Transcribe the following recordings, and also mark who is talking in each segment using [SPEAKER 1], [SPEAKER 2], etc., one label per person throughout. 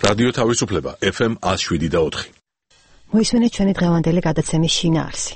[SPEAKER 1] რადიო თავისუფლება FM 107.4.
[SPEAKER 2] მოისმენთ ჩვენი დღევანდელი გადაცემის შინაარსი.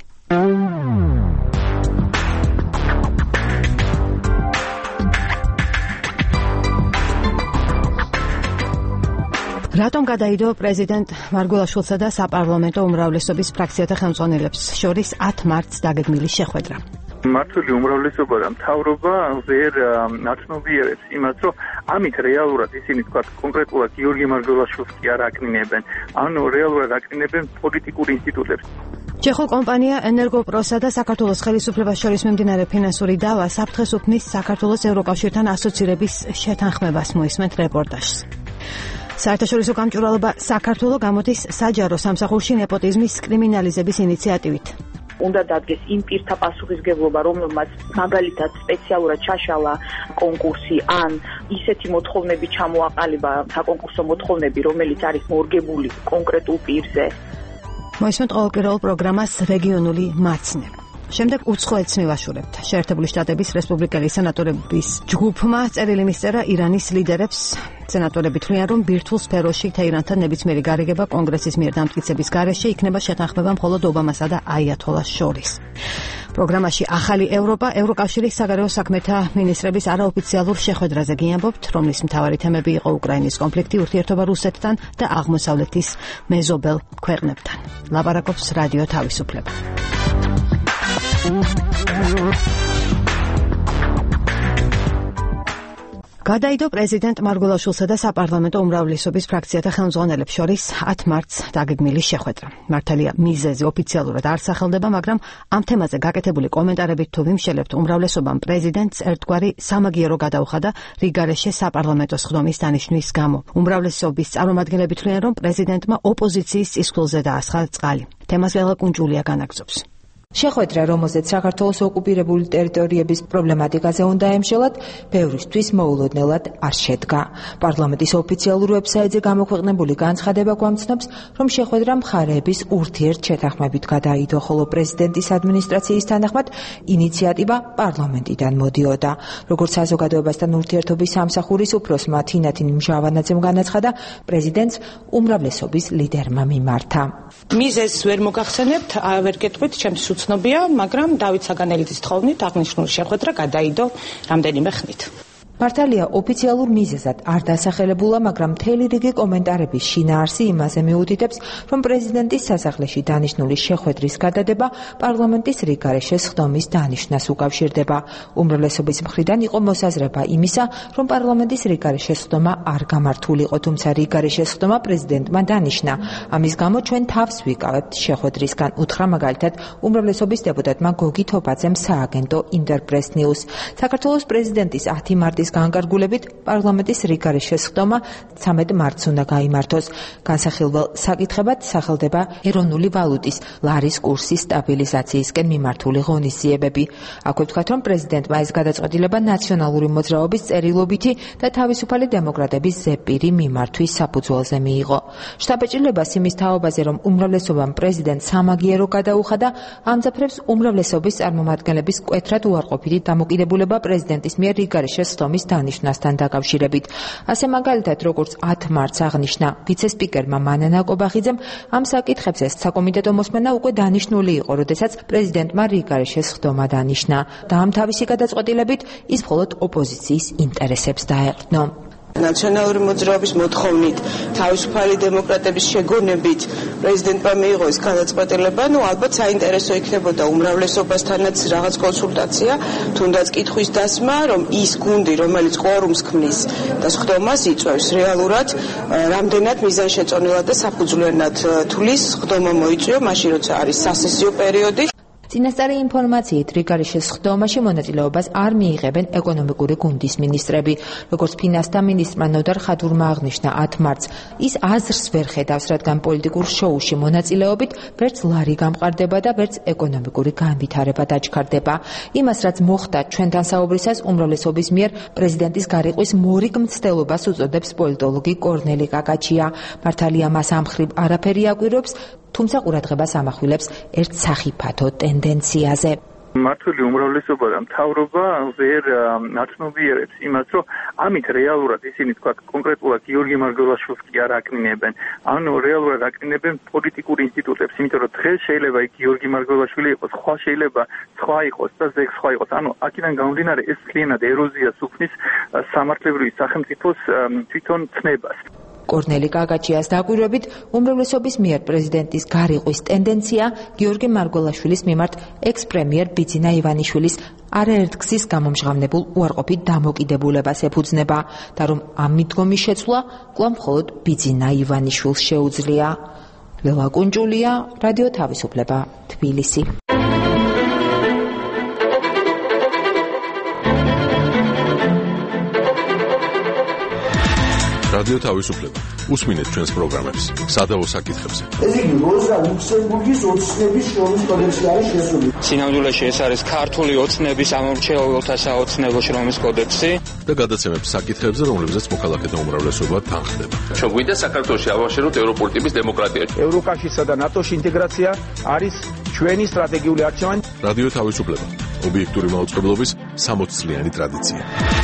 [SPEAKER 2] რატომ გადაიდო პრეზიდენტ მარგველაშვილსა და საპარლამენტო უმრავლესობის ფრაქციათა ხელმძღვანელებს შორის 10 მარტს დაგეგმილი შეხვედრა?
[SPEAKER 3] მართული უმრავლესობა და მთავრობა ვერ აცნობიერებს იმას, რომ ამით რეალურად ისინი თქვა კონკრეტულად გიორგი მარგველაშვილს კი არ აკნინებენ, ანუ რეალურად აკნინებენ პოლიტიკურ ინსტიტუტებს.
[SPEAKER 2] ჩეხურ კომპანია ენერგოპროსა და საქართველოს ხელისუფლებას შორის მიმდინარე ფინანსური დავა საფრთხეს უქმნის საქართველოს ევროკავშირთან ასოცირების შეთანხმებას, მოისმენთ რეპორტაჟს. საერთაშორისო გამჭვირვალობა საქართველო გამოდის საჯარო სამსახურში ნეპოტიზმის კრიმინალიზების ინიციატივით.
[SPEAKER 4] უნდა დადგეს იმ პირთა პასუხისმგებლობა, რომელმაც მაგალითად სპეციალურად ჩაშალა კონკურსი, ან ისეთი მოთხოვნები ჩამოაყალიბა საკონკურსო მოთხოვნები, რომელიც არის მორგებული კონკრეტულ პირზე.
[SPEAKER 2] მოისმენთ ყოველკვირეულ პროგრამას რეგიონული მაცნე. შემდეგ უცხოეთს მივაშურებთ. შეერთებული შტატების რესპუბლიკელი სენატორების ჯგუფმა წერილი მისწერა ირანის ლიდერებს. სენატორები თვლიან, რომ ბირთვულ სფეროში თეირანთან ნებისმიერი გარიგება კონგრესის მიერ დამტკიცების გარეშე იქნება შეთანხმება მხოლოდ ობამასა და აიათოლას შორის. პროგრამაში ახალი ევროპა, ევროკავშირის საგარეო საქმეთა მინისტრების არაოფიციალურ შეხვედრაზე გიამბობთ, რომლის მთავარი თემები იყო უკრაინის კონფლიქტი, ურთიერთობა რუსეთთან და აღმოსავლეთის მეზობელ ქვეყნებთან. ლაპარაკობს რადიო თავისუფლება. გადაიდო პრეზიდენტ მარგველაშვილსა და საპარლამენტო უმრავლესობის ფრაქციათა ხელმძღვანელებს შორის 10 მარტს დაგეგმილი შეხვედრა. მართალია მიზეზი ოფიციალურად არ სახელდება, მაგრამ ამ თემაზე გაკეთებული კომენტარებით თუ ვიმშელებთ, უმრავლესობამ პრეზიდენტს ერთგვარი სამაგიერო გადაუხადა რიგარეშე საპარლამენტო სხდომის დანიშვნის გამო. უმრავლესობის წარმომადგენლები თვლიან, რომ პრეზიდენტმა ოპოზიციის წისქვილზე დაასხა წყალი. თემას ლელა კუნჯულია განაგზობს.
[SPEAKER 5] შეხვედრა, რომელზეც საქართველოს ოკუპირებული ტერიტორიების პრობლემატიკაზე უნდა ემშელათ, ბევრისთვის მოულოდნელად არ შედგა. პარლამენტის ოფიციალურ ვებსაიტზე გამოქვეყნებული განცხადება გვამცნობს, რომ შეხვედრა მხარეების ურთიერთშეთანხმებით გადაიდო, ხოლო პრეზიდენტის ადმინისტრაციის თანახმად ინიციატივა პარლამენტიდან მოდიოდა. როგორც საზოგადოებასთან ურთიერთობის სამსახურის უფროსმა თინათინ მჟავანაძემ განაცხადა, პრეზიდენტს უმრავლესობის ლიდერმა მიმართა.
[SPEAKER 6] მიზეზს ვერ მოგახსენებთ, ვერ გეტყვით, ჩემს უცნობია, მაგრამ დავით საგანელიძის თხოვნით აღნიშნული შეხვედრა გადაიდო რამდენიმე ხნით.
[SPEAKER 5] მართალია ოფიციალურ მიზეზად არ დასახელებულა, მაგრამ მთელი რიგი კომენტარების შინაარსი იმაზე მიუთითებს, რომ პრეზიდენტის სასახლეში დანიშნული შეხვედრის გადადება პარლამენტის რიგარეშე სხდომის დანიშვნას უკავშირდება. უმრავლესობის მხრიდან იყო მოსაზრება იმისა, რომ პარლამენტის რიგარეშე სხდომა არ გამართულიყო, თუმცა რიგარეშე სხდომა პრეზიდენტმა დანიშნა. ამის გამო ჩვენ თავს ვიკავებთ შეხვედრისგან, უთხრა მაგალითად უმრავლესობის დეპუტატმა გოგი თოფაძემ სააგენტო ინტერპრეს ნიუს. საქართველოს პრეზიდენტის 10 მარტის განკარგულებით პარლამენტის რიგარეშე სხდომა 13 მარტს უნდა გაიმართოს. განსახილველ საკითხებად სახელდება ეროვნული ვალუტის ლარის კურსის სტაბილიზაციისკენ მიმართული ღონისძიებები. აქვე ვთქვათ, რომ პრეზიდენტმა ეს გადაწყვეტილება ნაციონალური მოძრაობის წერილობითი და თავისუფალი დემოკრატების ზეპირი მიმართვის საფუძველზე მიიღო. შტაბ-ეჭვილებას იმის თაობაზე, რომ უმრავლესობამ პრეზიდენტს სამაგიერო გადაუხადა, ამძაფრებს უმრავლესობის წარმომადგენლების მკვეთრად უარყოფითი დამოკიდებულება პრეზიდენტის მიერ რიგარეშე სხდომის დანიშვნასთან დაკავშირებით. ასე მაგალითად, როგორც 10 მარტს აღნიშნა ვიცე-სპიკერმა მანანა კობახიძემ, ამ საკითხებზე საკომიტეტო მოსმენა უკვე დანიშნული იყო, როდესაც პრეზიდენტმა რიგარეშე სხდომა დანიშნა და ამ თავისი გადაწყვეტილებით ის მხოლოდ ოპოზიციის ინტერესებს დაეყრდნო.
[SPEAKER 6] ნაციონალური მოძრაობის მოთხოვნით, თავისუფალი დემოკრატების შეგონებით პრეზიდენტმა მიიღო ეს გადაწყვეტილება, ალბათ საინტერესო იქნებოდა უმრავლესობასთანაც რაღაც კონსულტაცია, თუნდაც კითხვის დასმა, რომ ის გუნდი, რომელიც კვორუმს ქმნის და სხდომას იწვევს, რეალურად რამდენად მიზანშეწონილად და საფუძვლიანად თulis სხდომა მოიწვიო, მაშინ როცა არის სასესიო პერიოდი.
[SPEAKER 5] წინასწარი ინფორმაციით რიგარეშე სხდომაში მონაწილეობას არ მიიღებენ ეკონომიკური გუნდის მინისტრები. როგორც ფინანსთა მინისტრმა ნოდარ ხადურმა აღნიშნა 10 მარტს, ის აზრს ვერ ხედავს, რადგან პოლიტიკურ შოუში მონაწილეობით ვერც ლარი გამყარდება და ვერც ეკონომიკური განვითარება დაჩქარდება. იმას, რაც მოხდა ჩვენთან საუბრისას, უმრავლესობის მიერ პრეზიდენტის გარიყვის მორიგ მცდელობას უწოდებს პოლიტოლოგი კორნელი კაკაჩია. მართალია მას ამ მხრივ არაფერი აკვირვებს, თუმცა ყურადღებას ამახვილებს ერთ სახიფათო ტენდენციაზე.
[SPEAKER 3] მართული უმრავლესობა და მთავრობა ვერ აცნობიერებს იმას, რომ ამით რეალურად ისინი თქვა კონკრეტულად გიორგი მარგველაშვილს კი არ აკნინებენ. ანუ რეალურად აკნინებენ პოლიტიკურ ინსტიტუტებს, იმიტომ რომ დღეს შეიძლება იქ გიორგი მარგველაშვილი იყოს, სხვა შეიძლება სხვა იყოს და ზეგ სხვა იყოს. ანუ აქედან გამომდინარე ეს კლიენად ეროზიას უქმნის სამართლებრივი სახელმწიფოს თვითონ ცნებას.
[SPEAKER 5] კორნელი კაკაჩიას დაკვირვებით, უმრავლესობის მიერ პრეზიდენტის გარიყვის ტენდენცია გიორგი მარგველაშვილის მიმართ ექს-პრემიერ ბიძინა ივანიშვილის არაერთგზის გამომჟღავნებულ უარყოფით დამოკიდებულებას ეფუძნება და რომ ამ მიდგომის შეცვლა კვლავ მხოლოდ ბიძინა ივანიშვილს შეუძლია. ლელა კუნჭულია, რადიო თავისუფლება, თბილისი.
[SPEAKER 1] რადიო თავისუფლება. უსმინეთ ჩვენს პროგრამებს. სადავო საკითხებზე.
[SPEAKER 7] ეს იგი როზა ლუქსემბურგის ოცნების შრომის კოდექსში არის შესული.
[SPEAKER 8] სინამდვილეში ეს არის ქართული ოცნების ამორჩეულთა საოცნებო შრომის კოდექსი
[SPEAKER 1] და გადაცემებს საკითხებზე, რომლებზეც მოქალაქეთა უმრავლესობა თანხდება.
[SPEAKER 9] შეგვიძლია საქართველოში ავაშეროთ ევროპული ტიპის დემოკრატია.
[SPEAKER 7] ევროკავშირსა და ნატოს ინტეგრაცია არის ჩვენი სტრატეგიული არჩევანი.
[SPEAKER 1] რადიო თავისუფლება. ობიექტური მაუწყებლობის 60 წლიანი ტრადიცია.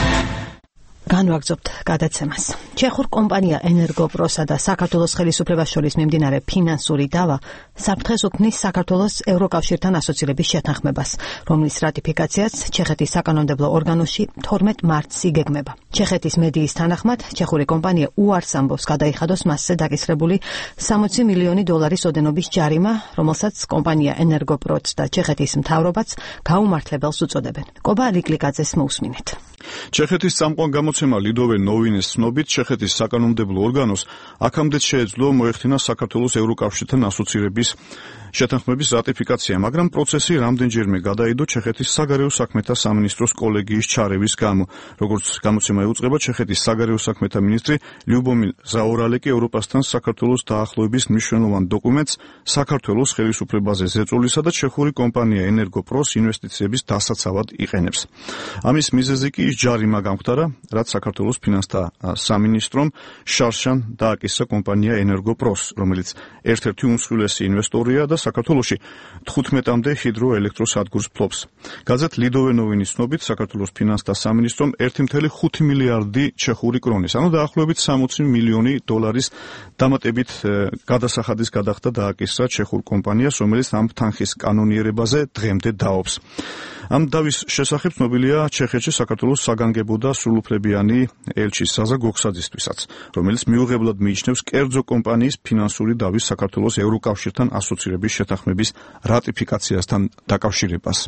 [SPEAKER 2] განვაგრძობთ გადაცემას. ჩეხურ კომპანია ენერგოპროსა და საქართველოს ხელისუფლებას შორის მიმდინარე ფინანსური დავა საფრთხეს უქმნის საქართველოს ევროკავშირთან ასოცირების შეთანხმებას, რომლის რატიფიკაციაც ჩეხეთის საკანონმდებლო ორგანოში 12 მარტს იგეგმება. ჩეხეთის მედიის თანახმად, ჩეხური კომპანია უარს ამბობს გადაიხადოს მასზე დაკისრებული 60 მილიონი დოლარის ოდენობის ჯარიმა, რომელსაც კომპანია ენერგოპროს და ჩეხეთის მთავრობაც გაუმართლებელს უწოდებენ. კობა ლიკლიკაძეს მოусმინეთ.
[SPEAKER 10] ჩეხეთის წამყვან გამოცემა ლიდოვე ნოვინეს ცნობით, ჩეხეთის საკანონმდებლო ორგანოს აქამდე შეეძლო მოეხდინა საქართველოს ევროკავშირთან ასოცირების შეთანხმების რატიფიკაცია, მაგრამ პროცესი რამდენჯერმე გადაიდო ჩეხეთის საგარეო საქმეთა სამინისტროს კოლეგიის ჩარევის გამო. როგორც გამოცემა ეუწყება, ჩეხეთის საგარეო საქმეთა მინისტრი ლიუბომირ ზაორალეკი ევროპასთან საქართველოს დაახლოების მნიშვნელოვან დოკუმენტს საქართველოს ხელისუფლებაზე ზეწოლისა და ჩეხური კომპანია ენერგოპროს ინვესტიციების დასაცავად იყენებს. ამის მიზეზი კი ის ჯარიმა გამختარა, რაც საქართველოს ფინანსთა სამინისტრომ შარშან დააკისრა კომპანია ენერგოპროს, რომელიც ერთ-ერთი უმსხვილესი ინვესტორია და საქართველოში 15-მდე ჰიდროელექტროსადგურს ფლობს. გაზეთ ლიდოვე ნოვინის ცნობით, საქართველოს ფინანსთა სამინისტრომ 1.5 მილიარდი ჩეხური კრონის, ანუ დაახლოებით 60 მილიონი დოლარის დამატებით გადასახადის გადახდა დააკისრა ჩეხურ კომპანიას, რომელიც ამ თანხის კანონიერებაზე დღემდე დაობს. ამ დავის შესახებ ცნობილია ჩეხეთში საქართველოს საგანგებო და სრულუფლებიანი ელჩი საზა გოქსაძისთვისაც, რომელიც მიუღებლად მიიჩნევს კერძო კომპანიის ფინანსური დავის საქართველოს ევროკავშირთან ასოცირების შეთანხმების რატიფიკაციასთან დაკავშირებას.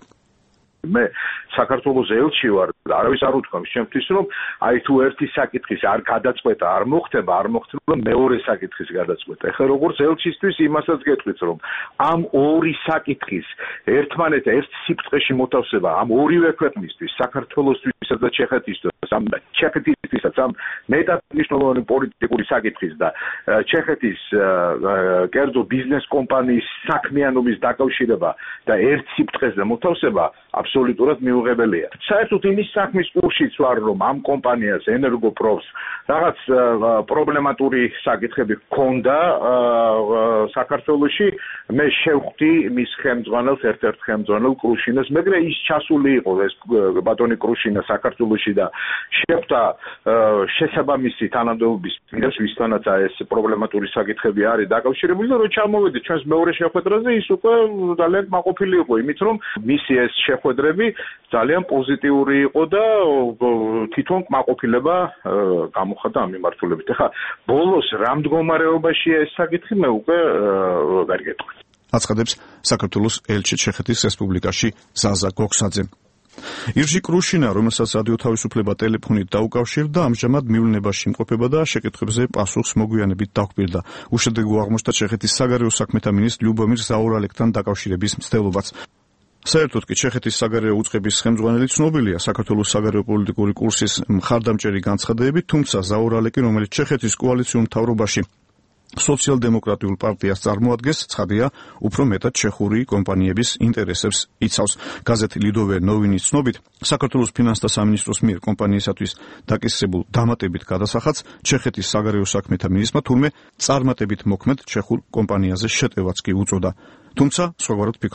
[SPEAKER 11] მე საქართველოს ელჩი ვარ, არავის არ უთქვამს ჩემთვის, რომ აი თუ ერთი საკითხის არ გადაწყვეტა, არ მოხდება მეორე საკითხის გადაწყვეტა. ეხლა როგორც ელჩისთვის იმასაც გეტყვით, რომ ამ ორი საკითხის ერთმანეთს ერთ სიბრტყეში მოთავსება ამ ორივე ქვეყნისთვის, საქართველოსთვისაც და ჩეხეთისთვისაც, ამ ჩეხეთისთვისაც ამ მეტად მნიშვნელოვანი პოლიტიკური საკითხის და ჩეხეთის კერძო ბიზნეს კომპანიის საქმიანობის დაკავშირება და ერთ სიბრტყეზე მოთავსება აბსოლუტურად მიუღებელია. საერთოდ იმის საქმის კურსიც ვარ, რომ ამ კომპანიას ენერგოპროს რაღაც პრობლემატური საკითხები ჰქონდა საქართველოში, მე შევხვდი მის ხელმძღვანელს, ერთ-ერთ ხელმძღვანელ კრუშინას, მაგრამ ის ჩასული იყო ეს ბატონი კრუშინა საქართველოში და შეხვდა შესაბამისი თანამდებობის პირას, ვისთანაც ეს პრობლემატური საკითხები არის დაკავშირებული და რომ ჩამოვედი ჩვენს მეორე შეხვედრაზე, ის უკვე ძალიან კმაყოფილი იყო იმით, რომ მისი ეს შეხვედრები ძალიან პოზიტიური იყო და თვითონ კმაყოფილება გამოხატა ამ მიმართულებით. ეხლა ბოლოს რა მდგომარეობაშია ეს საკითხი, მე უკვე ვერ გეტყვით.
[SPEAKER 10] აცხადებს საქართველოს ელჩი ჩეხეთის რესპუბლიკაში ზაზა გოქსაძე. ირჟი კრუშინა, რომელსაც რადიო თავისუფლება ტელეფონით დაუკავშირდა, ამჟამად მივლინებაში იმყოფება და შეკითხვებზე პასუხს მოგვიანებით დაგვირდა. უშედეგო აღმოჩნდა ჩეხეთის საგარეო საქმეთა მინისტრ ლიუბომირ ზაორალეკთან დაკავშირების მცდელობაც. საერთოდ კი ჩეხეთის საგარეო უწყების ხელმძღვანელი ცნობილია საქართველოს საგარეო პოლიტიკური კურსის მხარდამჭერი განცხადებებით, თუმცა ზაორალეკი, რომელიც ჩეხეთის კოალიციურ მთავრობაში სოციალ-დემოკრატიულ პარტიას წარმოადგენს, ცხადია, უფრო მეტად ჩეხური კომპანიების ინტერესებს იცავს. გაზეთი ლიდოვე ნოვინის ცნობით, საქართველოს ფინანსთა სამინისტროს მიერ კომპანიისათვის დაკისრებულ დამატებით გადასახადს ჩეხეთის საგარეო საქმეთა მინისტრმა თურმე წარმატებით მოქმედ ჩეხურ კომპანიაზე შეტევაც კი უწოდა. თუმცა, სხვაგვარად ფიქრობს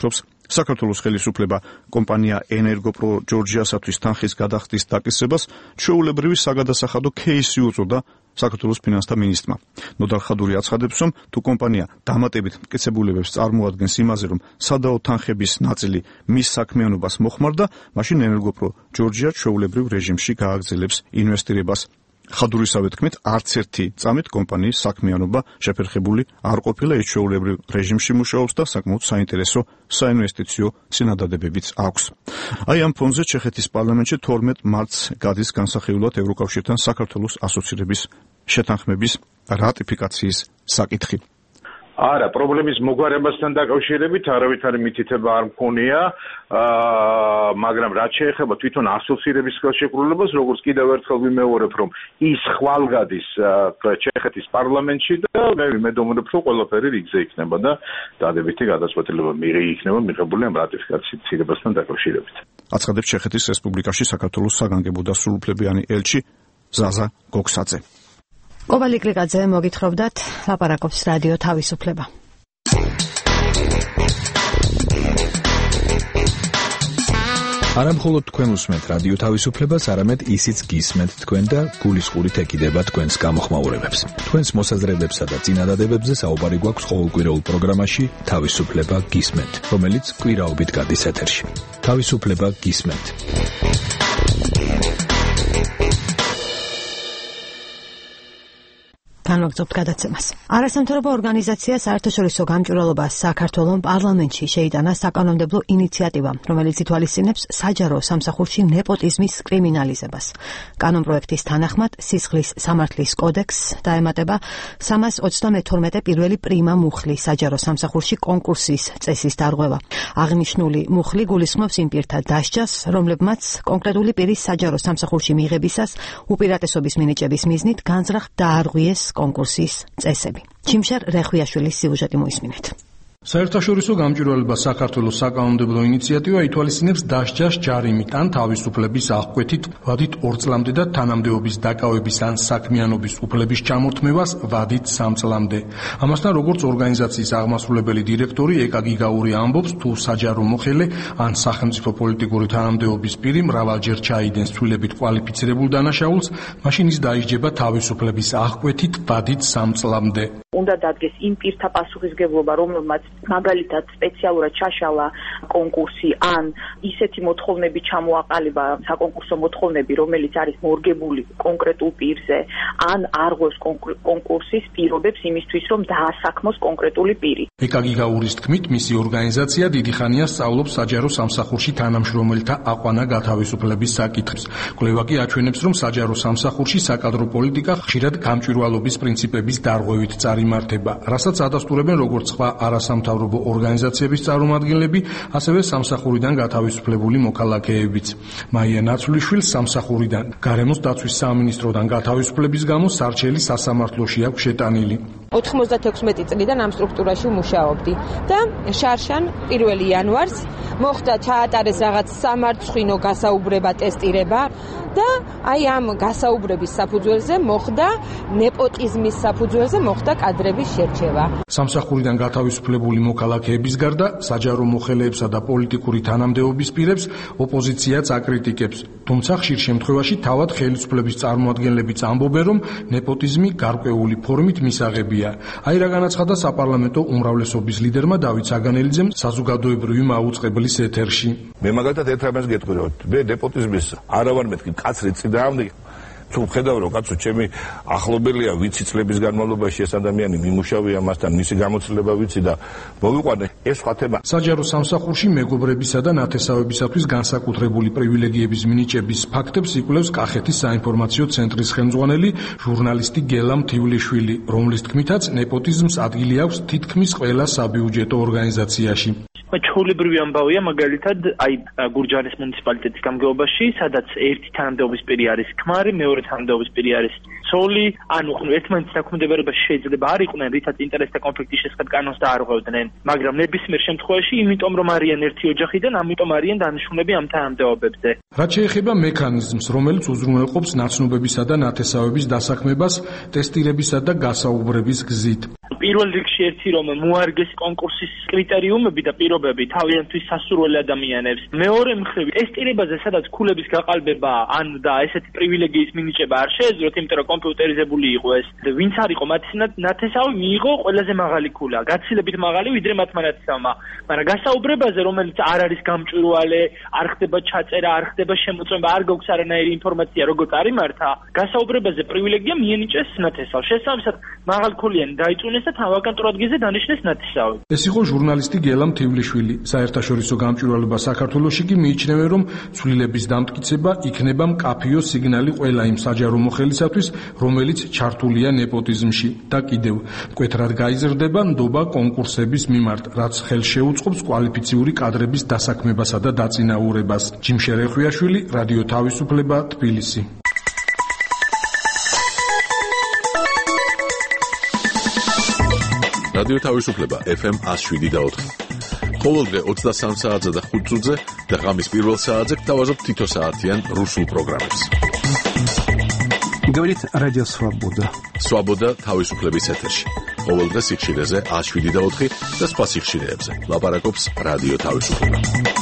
[SPEAKER 10] საქართველოს ხელისუფლება კომპანია ენერგოპრო ჯორჯიასათვის თანხის გადახდის დაკისრებას ჩვეულებრივი საგადასახადო кейსი უწოდა საქართველოს ფინანსთა მინისტრმა. ნოდარ ხადური აცხადებს, რომ თუ კომპანია დამატებით მტკიცებულებებს წარმოადგენს იმაზე, რომ სადაო თანხების ნაწილი მის საქმიანობას მოხმარდა, მაშინ ენერგოპრო ჯორჯია ჩვეულებრივ რეჟიმში გააგრძელებს ინვესტირებას. ხადურისავე თქმით, არც ერთი წამით კომპანიის საქმიანობა შეფერხებული არ ყოფილა, ის ჩვეულებრივ რეჟიმში მუშაობს და საკმაოდ საინტერესო საინვესტიციო წინადადებებიც აქვს. აი ამ ფონზე ჩეხეთის პარლამენტში 12 მარტს გადის განსახილულად ევროკავშირთან საქართველოს ასოცირების შეთანხმების რატიფიკაციის საკითხი.
[SPEAKER 11] არა, პრობლემის მოგვარებასთან დაკავშირებით არავითარი მითითება არ მქონია, მაგრამ რაც შეეხება თვითონ ასოცირების ხელშეკრულებას, როგორც კიდევ ერთხელ ვიმეორებ, რომ ის ხვალ გადის ჩეხეთის პარლამენტში და მე მედომრებ, რომ ყველაფერი რიგზე იქნება და დადებითი გადაწყვეტილება იქნება მიღებული ამ რატიფიკაციებასთან დაკავშირებით.
[SPEAKER 10] აცხადებს ჩეხეთის რესპუბლიკაში საქართველოს საგანგებო და სრულუფლებიანი ელჩი ზაზა გოქსაძე. კობალი კლიკაძე მოგითხრობდათ, ლაპარაკობს რადიო თავისუფლება.
[SPEAKER 12] არა მხოლოდ თქვენ უსმენთ რადიო თავისუფლებას, არამედ ისიც გისმენთ თქვენ და გულისყურით ეკიდება თქვენს გამოხმაურებებს. თქვენს მოსაზრებებსა და წინადადებებზე საუბარი გვაქვს ყოველკვირეულ პროგრამაში თავისუფლება გისმენთ, რომელიც კვირაობით გადის ეთერში. თავისუფლება გისმენთ.
[SPEAKER 2] განვაგრძობთ გადაცემას. არასამთავრობო ორგანიზაცია საერთაშორისო გამჭვირვალობა საქართველოს პარლამენტში შეიტანა საკანონმდებლო ინიციატივა, რომელიც ითვალისწინებს საჯარო სამსახურში ნეპოტიზმის კრიმინალიზებას. კანონპროექტის თანახმად სისხლის სამართლის კოდექსს დაემატება 332 პირველი პრიმა მუხლი საჯარო სამსახურში კონკურსის წესის დარღვევა. აღნიშნული მუხლი გულისხმობს იმ პირთა დასჯას, რომლებმაც კონკრეტული პირის საჯარო სამსახურში მიღებისას უპირატესობის მინიჭების მიზნით განზრახ დაარღვიეს კონკურსის წესები. ჩიმშერ რეხვიაშვილის სიუჟეტი მოისმინეთ.
[SPEAKER 13] საერთაშორისო გამჭვირვალობა საქართველოს საკანონმდებლო ინიციატივა ითვალისწინებს დასჯას ჯარიმით ან თავისუფლების აღკვეთით ვადით 2 წლამდე და თანამდებობის დაკავების ან საქმიანობის უფლების ჩამორთმევას ვადით 3 წლამდე. ამასთან როგორც ორგანიზაციის აღმასრულებელი დირექტორი ეკა გიგაური ამბობს, თუ საჯარო მოხელე ან სახელმწიფო პოლიტიკური თანამდებობის პირი მრავალჯერ ჩაიდენს ცვლილებით კვალიფიცირებულ დანაშაულს, მაშინ ის დაისჯება თავისუფლების აღკვეთით ვადით 3 წლამდე.
[SPEAKER 4] უნდა დადგეს იმ პირთა პასუხისგებლობა, რომელმაც მაგალითად სპეციალურად ჩაშალა კონკურსი ან ისეთი მოთხოვნები ჩამოაყალიბა საკონკურსო მოთხოვნები, რომელიც არის მორგებული კონკრეტულ პირზე, ან არღვევს კონკურსის პირობებს იმისთვის, რომ დაასაქმოს კონკრეტული პირი.
[SPEAKER 13] ეკა გიგაურის თქმით, მისი ორგანიზაცია დიდი ხანია სწავლობს საჯარო სამსახურში თანამშრომელთა აყვანა გათავისუფლების საკითხს. კვლევა კი აჩვენებს, რომ საჯარო სამსახურში საკადრო პოლიტიკა ხშირად გამჭვირვალობის პრინციპების დარღვევით წარიმართება, რასაც ადასტურებენ როგორც სხვა არასამთავრობო ორგანიზაციების წარმომადგენლები, ასევე სამსახურიდან გათავისუფლებული მოქალაქეებიც. მაია ნაცვლიშვილს სამსახურიდან გარემოს დაცვის სამინისტროდან გათავისუფლების გამო სარჩელი სასამართლოში აქვს შეტანილი.
[SPEAKER 5] 96 წლიდან ამ სტრუქტურაში მუშაობდი და შარშან 1 იანვარს მოხდა ჩაატარეს რაღაც სამარცხვინო გასაუბრება, ტესტირება და აი ამ გასაუბრების საფუძველზე მოხდა ნეპოტიზმის საფუძველზე მოხდა კადრების შერჩევა.
[SPEAKER 13] სამსახურიდან გათავისუფლებული მოქალაქეების გარდა საჯარო მოხელეებსა და პოლიტიკური თანამდებობის პირებს ოპოზიციაც აკრიტიკებს, თუმცა ხშირ შემთხვევაში თავად ხელისუფლების წარმომადგენლებიც ამბობენ, რომ ნეპოტიზმი გარკვეული ფორმით მისაღებია. აი რა განაცხადა საპარლამენტო უმრავლესობის ლიდერმა დავით საგანელიძემ საზოგადოებრივი მაუწყებლის ეთერში.
[SPEAKER 14] მე მაგალითად ერთ რამეს გეტყვი, რომ მე ნეპოტიზმის არა ვარ მეთქი კაცრი წინააღმდეგ. თუ ხედავ რომ კაცო ჩემი ახლობელია, ვიცი წლების განმავლობაში ეს ადამიანი მიმუშავია მასთან, მისი გამოცდილება ვიცი და მოვიყვანე, ეს სხვა თემა.
[SPEAKER 13] საჯარო სამსახურში მეგობრებისა და ნათესავებისათვის განსაკუთრებული პრივილეგიების მინიჭების ფაქტებს იკვლევს კახეთის საინფორმაციო ცენტრის ხელმძღვანელი ჟურნალისტი გელა მთიულიშვილი, რომლის თქმითაც ნეპოტიზმს ადგილი აქვს თითქმის ყველა საბიუჯეტო ორგანიზაციაში.
[SPEAKER 15] ჩვეულებრივი ამბავია, მაგალითად, აი გურჯაანის მუნიციპალიტეტის გამგეობაში, სადაც ერთი თანამდებობის პირი არის ქმარი, მეორე თანამდებობის პირი არის ცოლი, ანუ ერთმანეთის დაქვემდებარებაში შეიძლება არ იყვნენ, რითაც ინტერესთა კონფლიქტის შესახებ კანონს დაარღვევდნენ, მაგრამ ნებისმიერ შემთხვევაში, იმიტომ რომ არიან ერთი ოჯახიდან, ამიტომ არიან დანიშნულები ამ თანამდებობებზე.
[SPEAKER 13] რაც შეეხება მექანიზმს, რომელიც უზრუნველყოფს ნაცნობებისა და ნათესავების დასაქმებას ტესტირებისა და გასაუბრების გზით.
[SPEAKER 15] პირველ რიგში ერთი რომ მოარგეს კონკურსის კრიტერიუმები და პირობები თავიანთვის სასურველი ადამიანებს. მეორე მხრივ ტესტირებაზე, სადაც ქულების გაყალბება ან და ესეთი პრივილეგიის მინიჭება არ შეეძლოთ, იმიტომ რომ კომპიუტერიზებული იყო ეს. ვინც არ იყო მათი ნათესავი მიიღო ყველაზე მაღალი ქულა, გაცილებით მაღალი ვიდრე მათმა ნათესავმა. მაგრამ გასაუბრებაზე, რომელიც არ არის გამჭვირვალე, არ ხდება ჩაწერა, არ ხდება შემოწმება, არ გვაქვს არანაირი ინფორმაცია როგორ წარიმართა, გასაუბრებაზე პრივილეგია მიენიჭეს ნათესავს. შესაბამისად, მაღალქულიანი დაიწუნეს და თავაკანტრო ადგილზე დანიშნეს ნათესავი.
[SPEAKER 13] ეს იყო ჟურნალისტი გელამ თივლიშვილი. საერთაშორისო გამჭვირვალობა საქართველოში კი მიიჩნევენ, რომ ცვლილების დამტკიცება იქნება მკაფიო სიგნალი ყველა იმ საჯარო მოხელისათვის, რომელიც ჩართულია ნეპოტიზმში და კიდევ მკვეთრად გაიზრდება ნდობა კონკურსების მიმართ, რაც ხელს შეუწყობს კვალიფიციური კადრების დასაქმებასა და დაწინაურებას. ჯიმშე რეხვიაშვილი, რადიო თავისუფლება, თბილისი.
[SPEAKER 1] რადიო თავისუფლება FM 107.4. ყოველდღე 23 საათზე და 5 წუთზე და ღამის პირველ საათზე გთავაზობთ თითო საათიან რუსულ პროგრამებს.
[SPEAKER 16] Говорит Радио Свобода.
[SPEAKER 1] Свобода თავისუფლების ეთერში. ყოველდღე სიხშირეზე 107.4 და სხვა სიხშირეებზე. ლაპარაკობს რადიო თავისუფლება.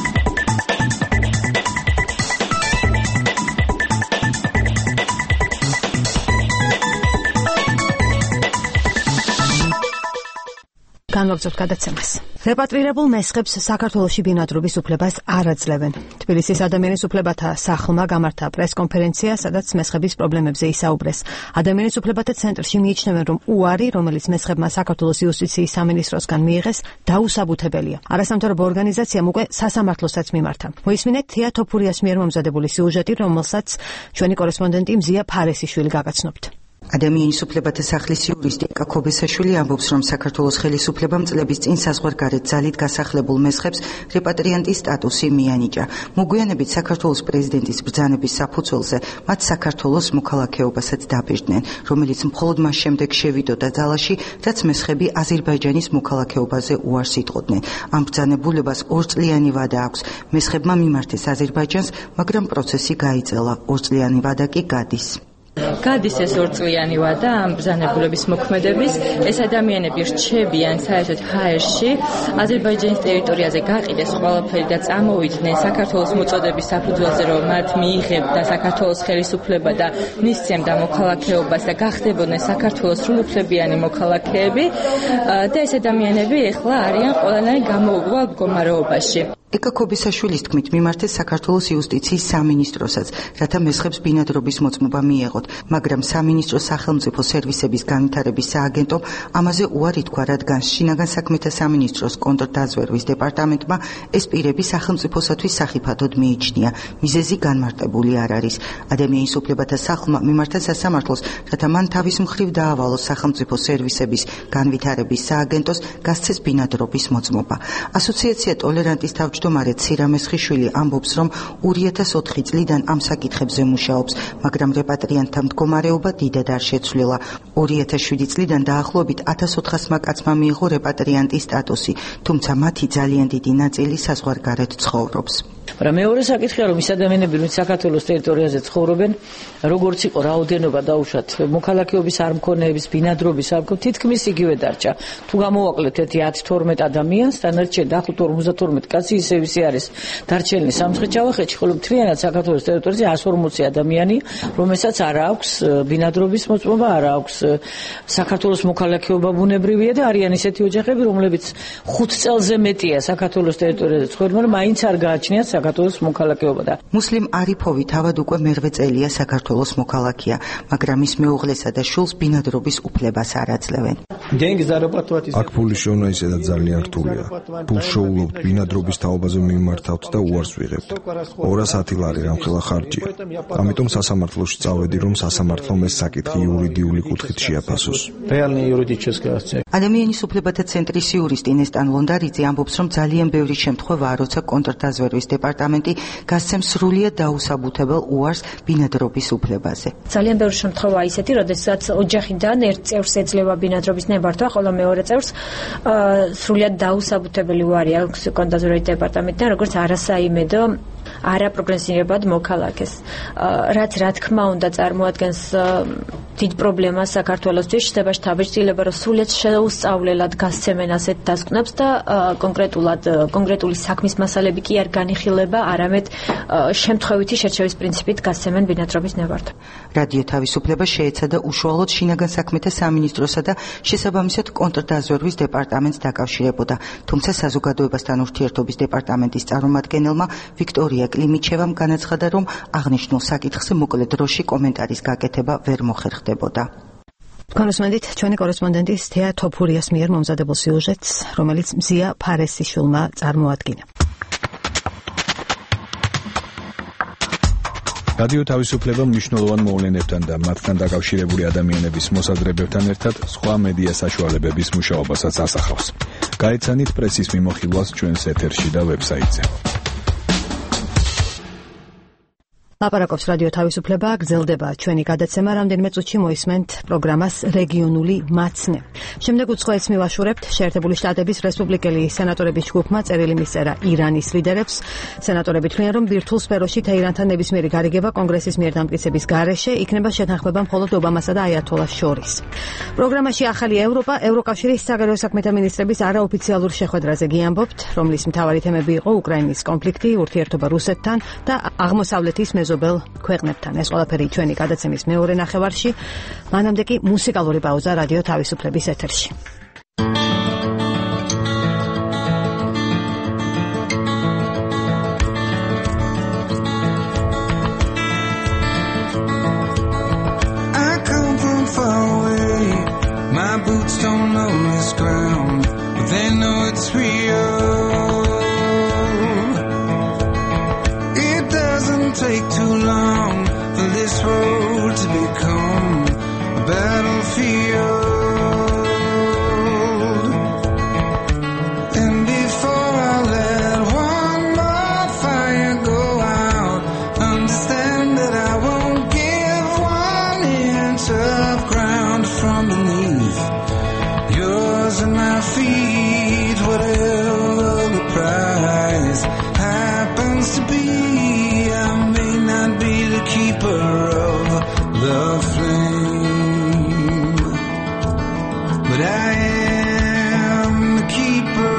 [SPEAKER 2] განვაგრძობთ გადაცემას. რეპატრირებულ მესხებს საქართველოში ბინადრობის უფლებას არ აძლევენ. თბილისის ადამიანის უფლებათა სახლმა გამართა პრესკონფერენცია, სადაც მესხების პრობლემებზე ისაუბრეს. ადამიანის უფლებათა ცენტრში მიიჩნევენ, რომ უარი, რომელიც მესხებმა საქართველოს იუსტიციის სამინისტროსგან მიიღეს, დაუსაბუთებელია. არასამთავრობო ორგანიზაციამ უკვე სასამართლოსაც მიმართა. მოისმინეთ თია თოფურიას მიერ მომზადებული სიუჟეტი, რომელსაც ჩვენი კორესპონდენტი მზია ფარესიშვილი გაგაცნობთ.
[SPEAKER 17] ადამიანის უფლებათა სახლის იურისტი ეკა ქობესაშვილი ამბობს, რომ საქართველოს ხელისუფლებამ წლების წინ საზღვარგარეთ ძალით გასახლებულ მესხებს რეპატრიანტის სტატუსი მიანიჭა. მოგვიანებით საქართველოს პრეზიდენტის ბრძანების საფუძველზე მათ საქართველოს მოქალაქეობასაც დაბეჭდნენ, რომელიც მხოლოდ მას შემდეგ შევიდოდა ძალაში, რაც მესხები აზერბაიჯანის მოქალაქეობაზე უარს იტყოდნენ. ამ ბრძანებულებას 2 წლიანი ვადა აქვს. მესხებმა მიმართეს აზერბაიჯანს, მაგრამ პროცესი გაიწელა. 2 წლიანი ვადა კი გადის.
[SPEAKER 18] გადის ეს 2 წლიანი ვადა ამ ბრძანებულების მოქმედების. ეს ადამიანები რჩებიან საერთოდ ჰაერში, აზერბაიჯანის ტერიტორიაზე გაყიდეს ყველაფერი და წამოვიდნენ საქართველოს მოწოდების საფუძველზე, რომ მათ მიიღებდა საქართველოს ხელისუფლება და მისცემდა მოქალაქეობას და გახდებოდნენ საქართველოს სრულუფლებიანი მოქალაქეები და ეს ადამიანები ეხლა არიან ყველანაირ გამოუგვალ მდგომარეობაში.
[SPEAKER 17] ეკა ქობესაშვილის თქმით, მიმართეს საქართველოს იუსტიციის სამინისტროსაც, რათა მესხებს ბინადრობის მოწმობა მიეღოთ, მაგრამ სამინისტრო სახელმწიფო სერვისების განვითარების სააგენტომ ამაზე უარი თქვა, რადგან შინაგან საქმეთა სამინისტროს კონტრდაზვერვის დეპარტამენტმა ეს პირები სახელმწიფოსათვის სახიფათოდ მიიჩნია. მიზეზი განმარტებული არ არის. ადამიანის უფლებათა სახლმა მიმართა სასამართლოს, რათა მან თავის მხრივ დაავალოს სახელმწიფო სერვისების განვითარების სააგენტოს გასცეს ბინადრობის მოწმობა. ასოციაცია ტოლერანტის თავმჯდომარე ცირა მესხიშვილი ამბობს, რომ 2004 წლიდან ამ საკითხებზე მუშაობს, მაგრამ რეპატრიანტთა მდგომარეობა დიდად არ შეცვლილა. 2007 წლიდან დაახლოებით 1400 კაცმა მიიღო რეპატრიანტის სტატუსი, თუმცა მათი ძალიან დიდი ნაწილი საზღვარგარეთ ცხოვრობს.
[SPEAKER 19] მაგრამ მეორე საკითხია, რომ ის ადამიანები, რომლებიც საქართველოს ტერიტორიაზე ცხოვრობენ, როგორც იყო რაოდენობა დაუშვათ მოქალაქეობის არ მქონეების ბინადრობის საკითხი თითქმის იგივე დარჩა. თუ გამოვაკლეთ 10-12 ადამიანს, დანარჩენი დაახლოებით 52 კაცი ისე ისე არის დარჩენილი სამცხე-ჯავახეთში, ხოლო მთლიანად საქართველოს ტერიტორიაზე 140 ადამიანი, რომელსაც არ აქვს ბინადრობის მოწმობა, არ აქვს საქართველოს მოქალაქეობა ბუნებრივია და არიან ისეთი ოჯახები, რომლებიც 5 წელზე მეტია საქართველოს ტერიტორიაზე ცხოვრობენ, მაგრამ მაინც არ გააჩნიათ საქართველოს მოქალაქეობა და
[SPEAKER 17] მუსლიმ არიფოვი თავად უკვე მერვე წელია საქართველოს მოქალაქეა, მაგრამ ის მეუღლესა და შვილს ბინადრობის უფლებას არ აძლევენ.
[SPEAKER 12] აქ ფულის შოვნა ისედაც ძალიან რთულია. ფულს შოულობთ, ბინადრობის თაობაზე მიმართავთ და უარს ვიღებთ. 210 ლარი რამხელა ხარჯია. ამიტომ სასამართლოში წავედი, რომ სასამართლომ ეს საკითხი იურიდიული კუთხით შეაფასოს.
[SPEAKER 17] ადამიანის უფლებათა ცენტრის იურისტი ნესტან ლონდარიძე ამბობს, რომ ძალიან ბევრი შემთხვევაა, როცა კონტრდაზვერვის დეპარტამენტი გასცემს სრულიად დაუსაბუთებელ უარს ბინადრობის უფლებაზე.
[SPEAKER 20] ძალიან ბევრი შემთხვევაა ისეთი, როდესაც ოჯახიდან ერთ წევრს ეძლევა ბინადრობის ნებართვა, ხოლო მეორე წევრს სრულიად დაუსაბუთებელი უარი აქვს კონტრდაზვერვის დეპარტამენტიდან, როგორც არასაიმედო არაპროგრესირებად მოქალაქეს. რაც რა თქმა უნდა წარმოადგენს დიდ პრობლემას საქართველოსთვის, ხდება შთაბეჭდილება, რომ სრულიად შეუსწავლელად გასცემენ ასეთ დასკვნებს და კონკრეტული საქმის მასალები კი არ განიხილება, არამედ შემთხვევითი შერჩევის პრინციპით გასცემენ ბინადრობის ნებართვა.
[SPEAKER 17] რადიო თავისუფლება შეეცადა უშუალოდ შინაგან საქმეთა სამინისტროსა და შესაბამისად კონტრდაზვერვის დეპარტამენტს დაკავშირებოდა, თუმცა საზოგადოებასთან ურთიერთობის დეპარტამენტის წარმომადგენელმა ვიქტორია კლიმიჩევამ განაცხადა, რომ აღნიშნულ საკითხზე მოკლე დროში კომენტარის გაკეთება ვერ მოხერხდებოდა.
[SPEAKER 2] კონსმენდით ჩვენი კორესპონდენტის თეა თოფურიას მიერ მომზადებულ სიუჟეტს, რომელიც მზია ფარესიშვილმა წარმოადგინა.
[SPEAKER 12] რადიო თავისუფლება მნიშვნელოვან მოვლენებთან და მათთან დაკავშირებული ადამიანების მოსაზრებებთან ერთად სხვა მედია საშუალებების მუშაობასაც ასახავს. გაეცანით პრესის მიმოხილვას ჩვენს ეთერში და ვებსაიტზე.
[SPEAKER 2] ლაპარაკობს რადიო თავისუფლება, გრძელდება ჩვენი გადაცემა, რამდენიმე წუთში მოისმენთ პროგრამას რეგიონული მაცნე. შემდეგ უცხოეთს მივაშურებთ შეერთებული შტატების რესპუბლიკელი სენატორების ჯგუფმა წერილი მისწერა ირანის ლიდერებს. სენატორები თვლიან, რომ ბირთვულ სფეროში თეირანთან ნებისმიერი გარიგება კონგრესის მიერ დამტკიცების გარეშე იქნება შეთანხმება მხოლოდ ობამასა და აიათოლას შორის. პროგრამაში ახალი ევროპა, ევროკავშირის საგარეო საქმეთა მინისტრების არაოფიციალურ შეხვედრაზე გიამბობთ, რომლის მთავარი თემები იყო უკრაინის კონფლიქტი, ურთიერთობა რუსეთთან და აღმოსავლეთის მეზობელ ქვეყნებთან. ეს ყველაფერი ჩვენი გადაცემის მეორე ნახევარში, მანამდე კი მუსიკალური პაუზა რადიო თავისუფლების ეთერში.
[SPEAKER 16] My boots don't know this ground, but they know it's real. It doesn't take too long for this road to become a battlefield. And before I let one more fire go out, understand that I won't give 1 inch of ground from beneath yours and my feet, whatever the price happens to be. I may not be the keeper of the flame, but I am the keeper.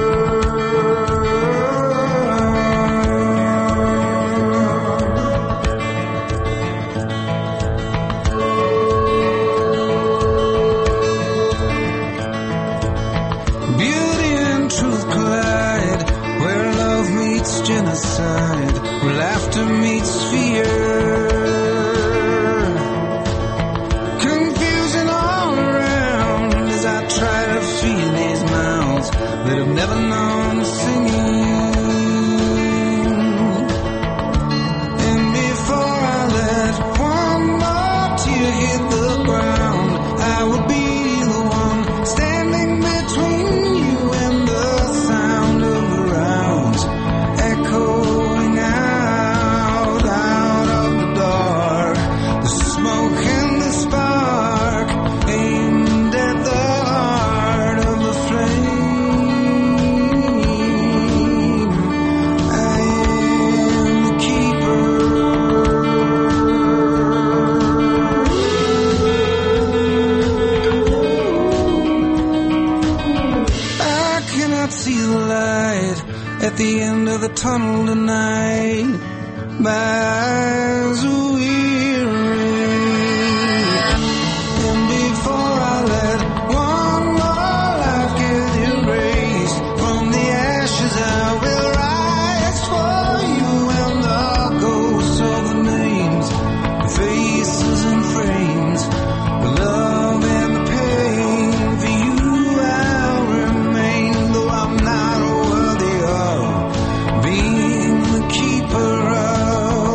[SPEAKER 16] Beauty and truth collide, where love meets genocide, where laughter meets fear. Confusion all around as I try to feed these mouths that have never known singing. And before I let one more tear hit the ground, I will be the one standing between you and the sound of the rounds echoing out of the dark. The smoke and the spark aimed at the heart of the flame. I am the keeper. I cannot see the light at the end of the tunnel tonight. My eyes are weary. And before I let one more life get erased from the ashes, I will rise for you and the ghosts of the names, the faces and frames, the love and the pain. For you I'll remain, though I'm not worthy of being the keeper of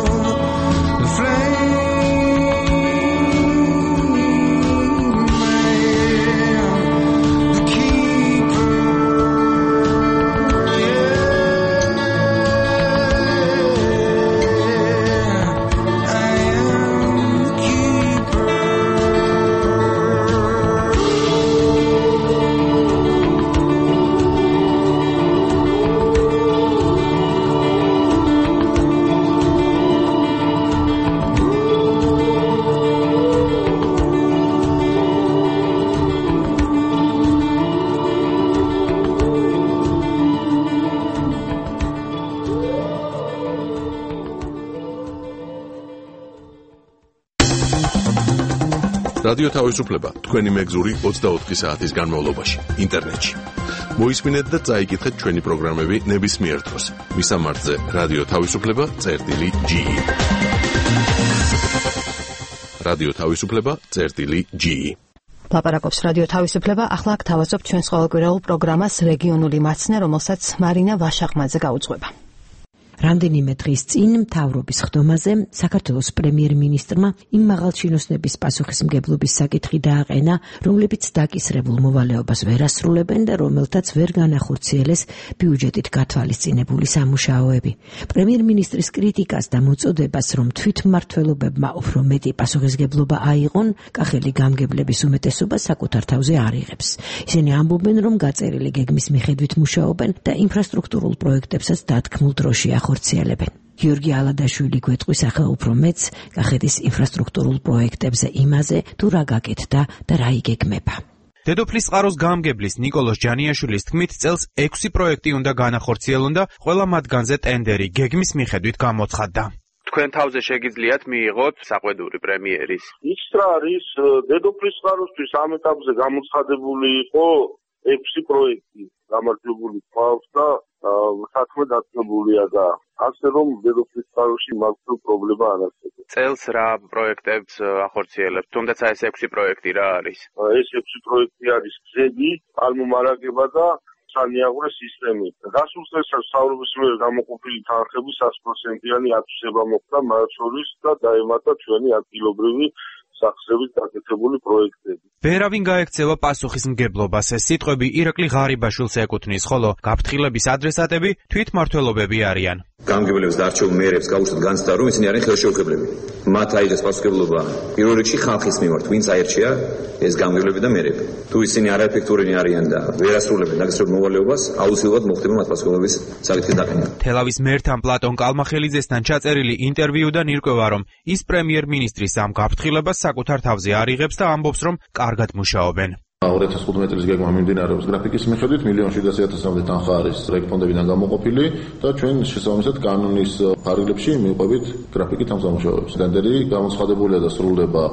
[SPEAKER 1] რადიო თავისუფლება თქვენი მეგზური 24 საათის განმავლობაში ინტერნეტში. მოისმინეთ და წაიკითხეთ ჩვენი პროგრამები ნებისმიერ დროს. მისამართზე რადიო თავისუფლება.ge. რადიო თავისუფლება.ge.
[SPEAKER 2] ლაპარაკობს რადიო თავისუფლება. ახლა აქ თავაზობ ჩვენს ყოველკვირეულ პროგრამას რეგიონული მაცნე, რომელსაც მარინა ვაშახმაძე გაუძღვება.
[SPEAKER 21] რამდენიმე დღის წინ მთავრობის ხდომაზე საქართველოს პრემიერ-მინისტრმა იმ მაღალჩინოსნების პასუხისმგებლობის საკითხი დააყენა, რომლებიც დაკისრებულ მოვალეობას ვერ ასრულებენ და რომელთაც ვერ განახორციელეს ბიუჯეტით გათვალისწინებული სამუშაოები. პრემიერ-მინისტრის კრიტიკას და მოწოდებას, რომ თვითმმართველობებმა უფრო მეტი პასუხისმგებლობა აიღონ, კახელი გამგებლების უმეტესობა საკუთარ თავზე არ იღებს. ისინი ამბობენ, რომ გაწერილი გეგმის მიხედვით მუშაობენ და ინფრასტრუქტურულ პროექტებსაც დათქმულ დროში ახორციელებენ. გიორგი ალადაშვილი გვეტყვის ახლა უფრო მეც კახეთის ინფრასტრუქტურულ პროექტებზე იმაზე, თუ რა გაკეთდა და რა იგეგმება.
[SPEAKER 22] დედოფლის წყაროს გამგებლის ნიკოლოზ ჯანიაშვილის თქმით, წელს 6 პროექტი უნდა განახორციელონ და ყველა მათგანზე ტენდერი გეგმის მიხედვით გამოცხადდა.
[SPEAKER 23] თქვენ თავზე შეგიძლიათ მიიღოთ საყვედური პრემიერის.
[SPEAKER 24] ის რა არის დედოფლის წყაროსთვის ამ ეტაპზე გამოცხადებული იყო 6 პროექტი გამარჯვებული ყავს და საქმე დაწესებულია და ასე რომ დედოფლის წყაროში მაგალითად პრობლემა არ არსებობს.
[SPEAKER 23] წელს რა პროექტებს ახორციელებთ? თუნდაც ეს 6 პროექტი რა არის?
[SPEAKER 24] ეს 6 პროექტი არის გზები, პალმომარაგება და სანიაღვრე სისტემი. გასულ წელს საუბრობის მიერ გამოყოფილი თანხების 100%-იანი ათვისება მოხდა, მათ შორის და დაემატა ჩვენი ადგილობრივი სახსრებით გაკეთებული პროექტები.
[SPEAKER 22] ვერავინ გაექცევა პასუხისმგებლობას. ეს სიტყვები ირაკლი ღარიბაშვილს ეკუთვნის, ხოლო გაფრთხილების ადრესატები თვითმმართველობები არიან.
[SPEAKER 25] გამგებლებს და არჩეულ მეერებს გაუშვათ განცდა, რომ ისინი არიან ხელშეუხებლები. მათ აიღეს პასუხისმგებლობა პირველ რიგში ხალხის მიმართ, ვინც აირჩია ეს გამგებლები და მეერები. თუ ისინი არაეფექტურიანი არიან და ვერ ასრულებენ დაგესრულ მოვალეობას, აუცილებლად მოხდება მათ პასუხისმგებლობის საკითხის დაყენება.
[SPEAKER 22] თელავის მერთან პლატონ კალმახელიძესთან ჩაწერილი ინტერვიუდან ირკვევა, რომ ის პრემიერ-მინისტრის ამ გაფრთხილებას საკუთარ თავზე არიღებს და ამბობს, რომ კარგად მუშაობენ.
[SPEAKER 14] 2015 წლის გეგმა მიმდინარეობს გრაფიკის მიხედვით 1.700.000-მდე თანხა არის პროექტფონდებიდან გამოყოფილი და ჩვენ შესაბამისად კანონის ფარგლებში მივყვებით გრაფიკით ამ სამუშაოებს. ტენდერი გამოცხადებულია და სრულდება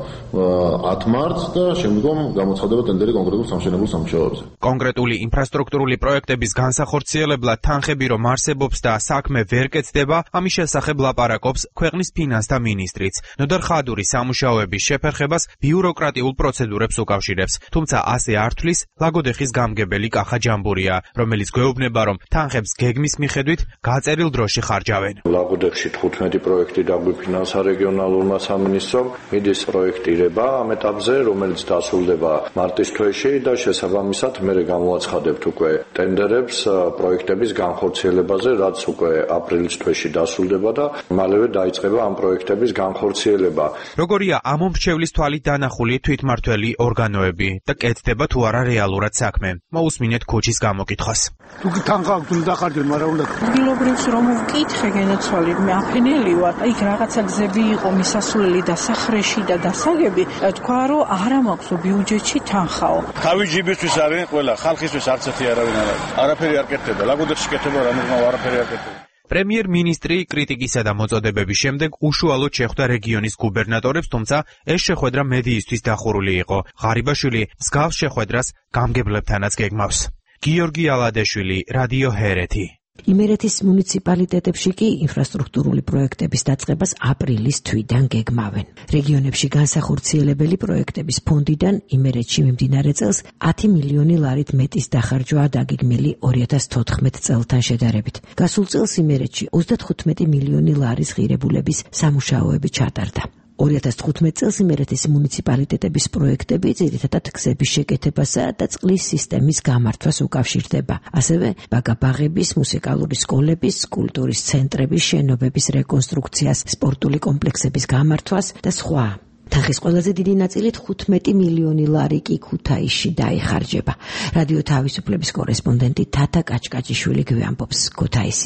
[SPEAKER 14] 10 მარტს და შემდგომ გამოცხადება ტენდერი კონკრეტულ სამშენებლო სამუშაოებზე.
[SPEAKER 22] კონკრეტული ინფრასტრუქტურული პროექტების განსახორციელებლად თანხები რომ არსებობს და საქმე ვერ კეთდება, ამის შესახებ ლაპარაკობს ქვეყნის ფინანსთა მინისტრიც. ნოდარ ხადური სამუშაოების შეფერხებას ბიუროკრატიულ პროცედურებს უკავშირებს, თუმცა ასე ართვლის ლაგოდეხის გამგებელი კახა ჯამბურია, რომელიც გვეუბნება, რომ თანხებს გეგმის მიხედვით გაწერილ დროში ხარჯავენ.
[SPEAKER 24] ლაგოდეხში 15 პროექტი დაგვიფინანსა რეგიონალურმა სამინისტრომ, მიდის პროექტირება ამ ეტაპზე, რომელიც დასრულდება მარტის თვეში და შესაბამისად მერე გამოაცხადებთ უკვე ტენდერებს პროექტების განხორციელებაზე, რაც უკვე აპრილის თვეში დასრულდება და მალევე დაიწყება ამ პროექტების განხორციელება.
[SPEAKER 22] როგორია ამომრჩევლის თვალით დანახული თვითმმართველი ორგანოები და კეთდება თუ არა რეალურად საქმე. მოусმინეთ ქუჩის გამოკითხვას.
[SPEAKER 26] თუ თანხა აქვს უნდა ხარჯავ, მაგრამ უნდა
[SPEAKER 27] ადგილობრივს რომ ვკითხე გენაცვალე, მე აფენელი ვარ. იქ რაღაცა გზები იყო მისასვლელი და სახრეში და დასაგები, თქვა რომ არა მაქვს ბიუჯეტში თანხაო.
[SPEAKER 26] თავი ჯიბისთვის არის ყველა, ხალხისთვის არც ერთი არავინ არ არის. არაფერი არ კეთდება, ლაგოდეხში კეთდება, რამოდენმე არაფერი არ კეთდება.
[SPEAKER 22] პრემიერ-მინისტრი კრიტიკისა და მოწოდებების შემდეგ უშუალოდ შეხვდა რეგიონის გუბერნატორებს, თუმცა ეს შეხვედრა მედიისთვის დახურული იყო. ღარიბაშვილი მსგავს შეხვედრას გამგებლებთანაც გეგმავს. გიორგი ალადაშვილი, რადიო ჰერეთი.
[SPEAKER 21] იმერეთის მუნიციპალიტეტებში კი ინფრასტრუქტურული პროექტების დაწყებას აპრილის თვიდან გეგმავენ. რეგიონებში განსახორციელებელი პროექტების ფონდიდან იმერეთში მიმდინარე წელს 10 მილიონი ლარით მეტის დახარჯვა დაგეგმილი 2014 წელთან შედარებით. გასულ წელს იმერეთში 35 მილიონი ლარის ღირებულების სამუშაოები ჩატარდა. 2015 წელს იმერეთის მუნიციპალიტეტების პროექტები ძირითადად გზების შეკეთებასა და წყლის სისტემის გამართვას უკავშირდება. ასევე ბაგაბაღების, მუსიკალური სკოლების, კულტურის ცენტრების, შენობების რეკონსტრუქციას, სპორტული კომპლექსების გამართვას და სხვა. თანხის ყველაზე დიდი ნაწილი 15 მილიონი ლარი კი ქუთაისში დაიხარჯება. რადიო თავისუფლების კორესპონდენტი თათა კაჭკაჭიშვილი გვამბობს ქუთაისიდან.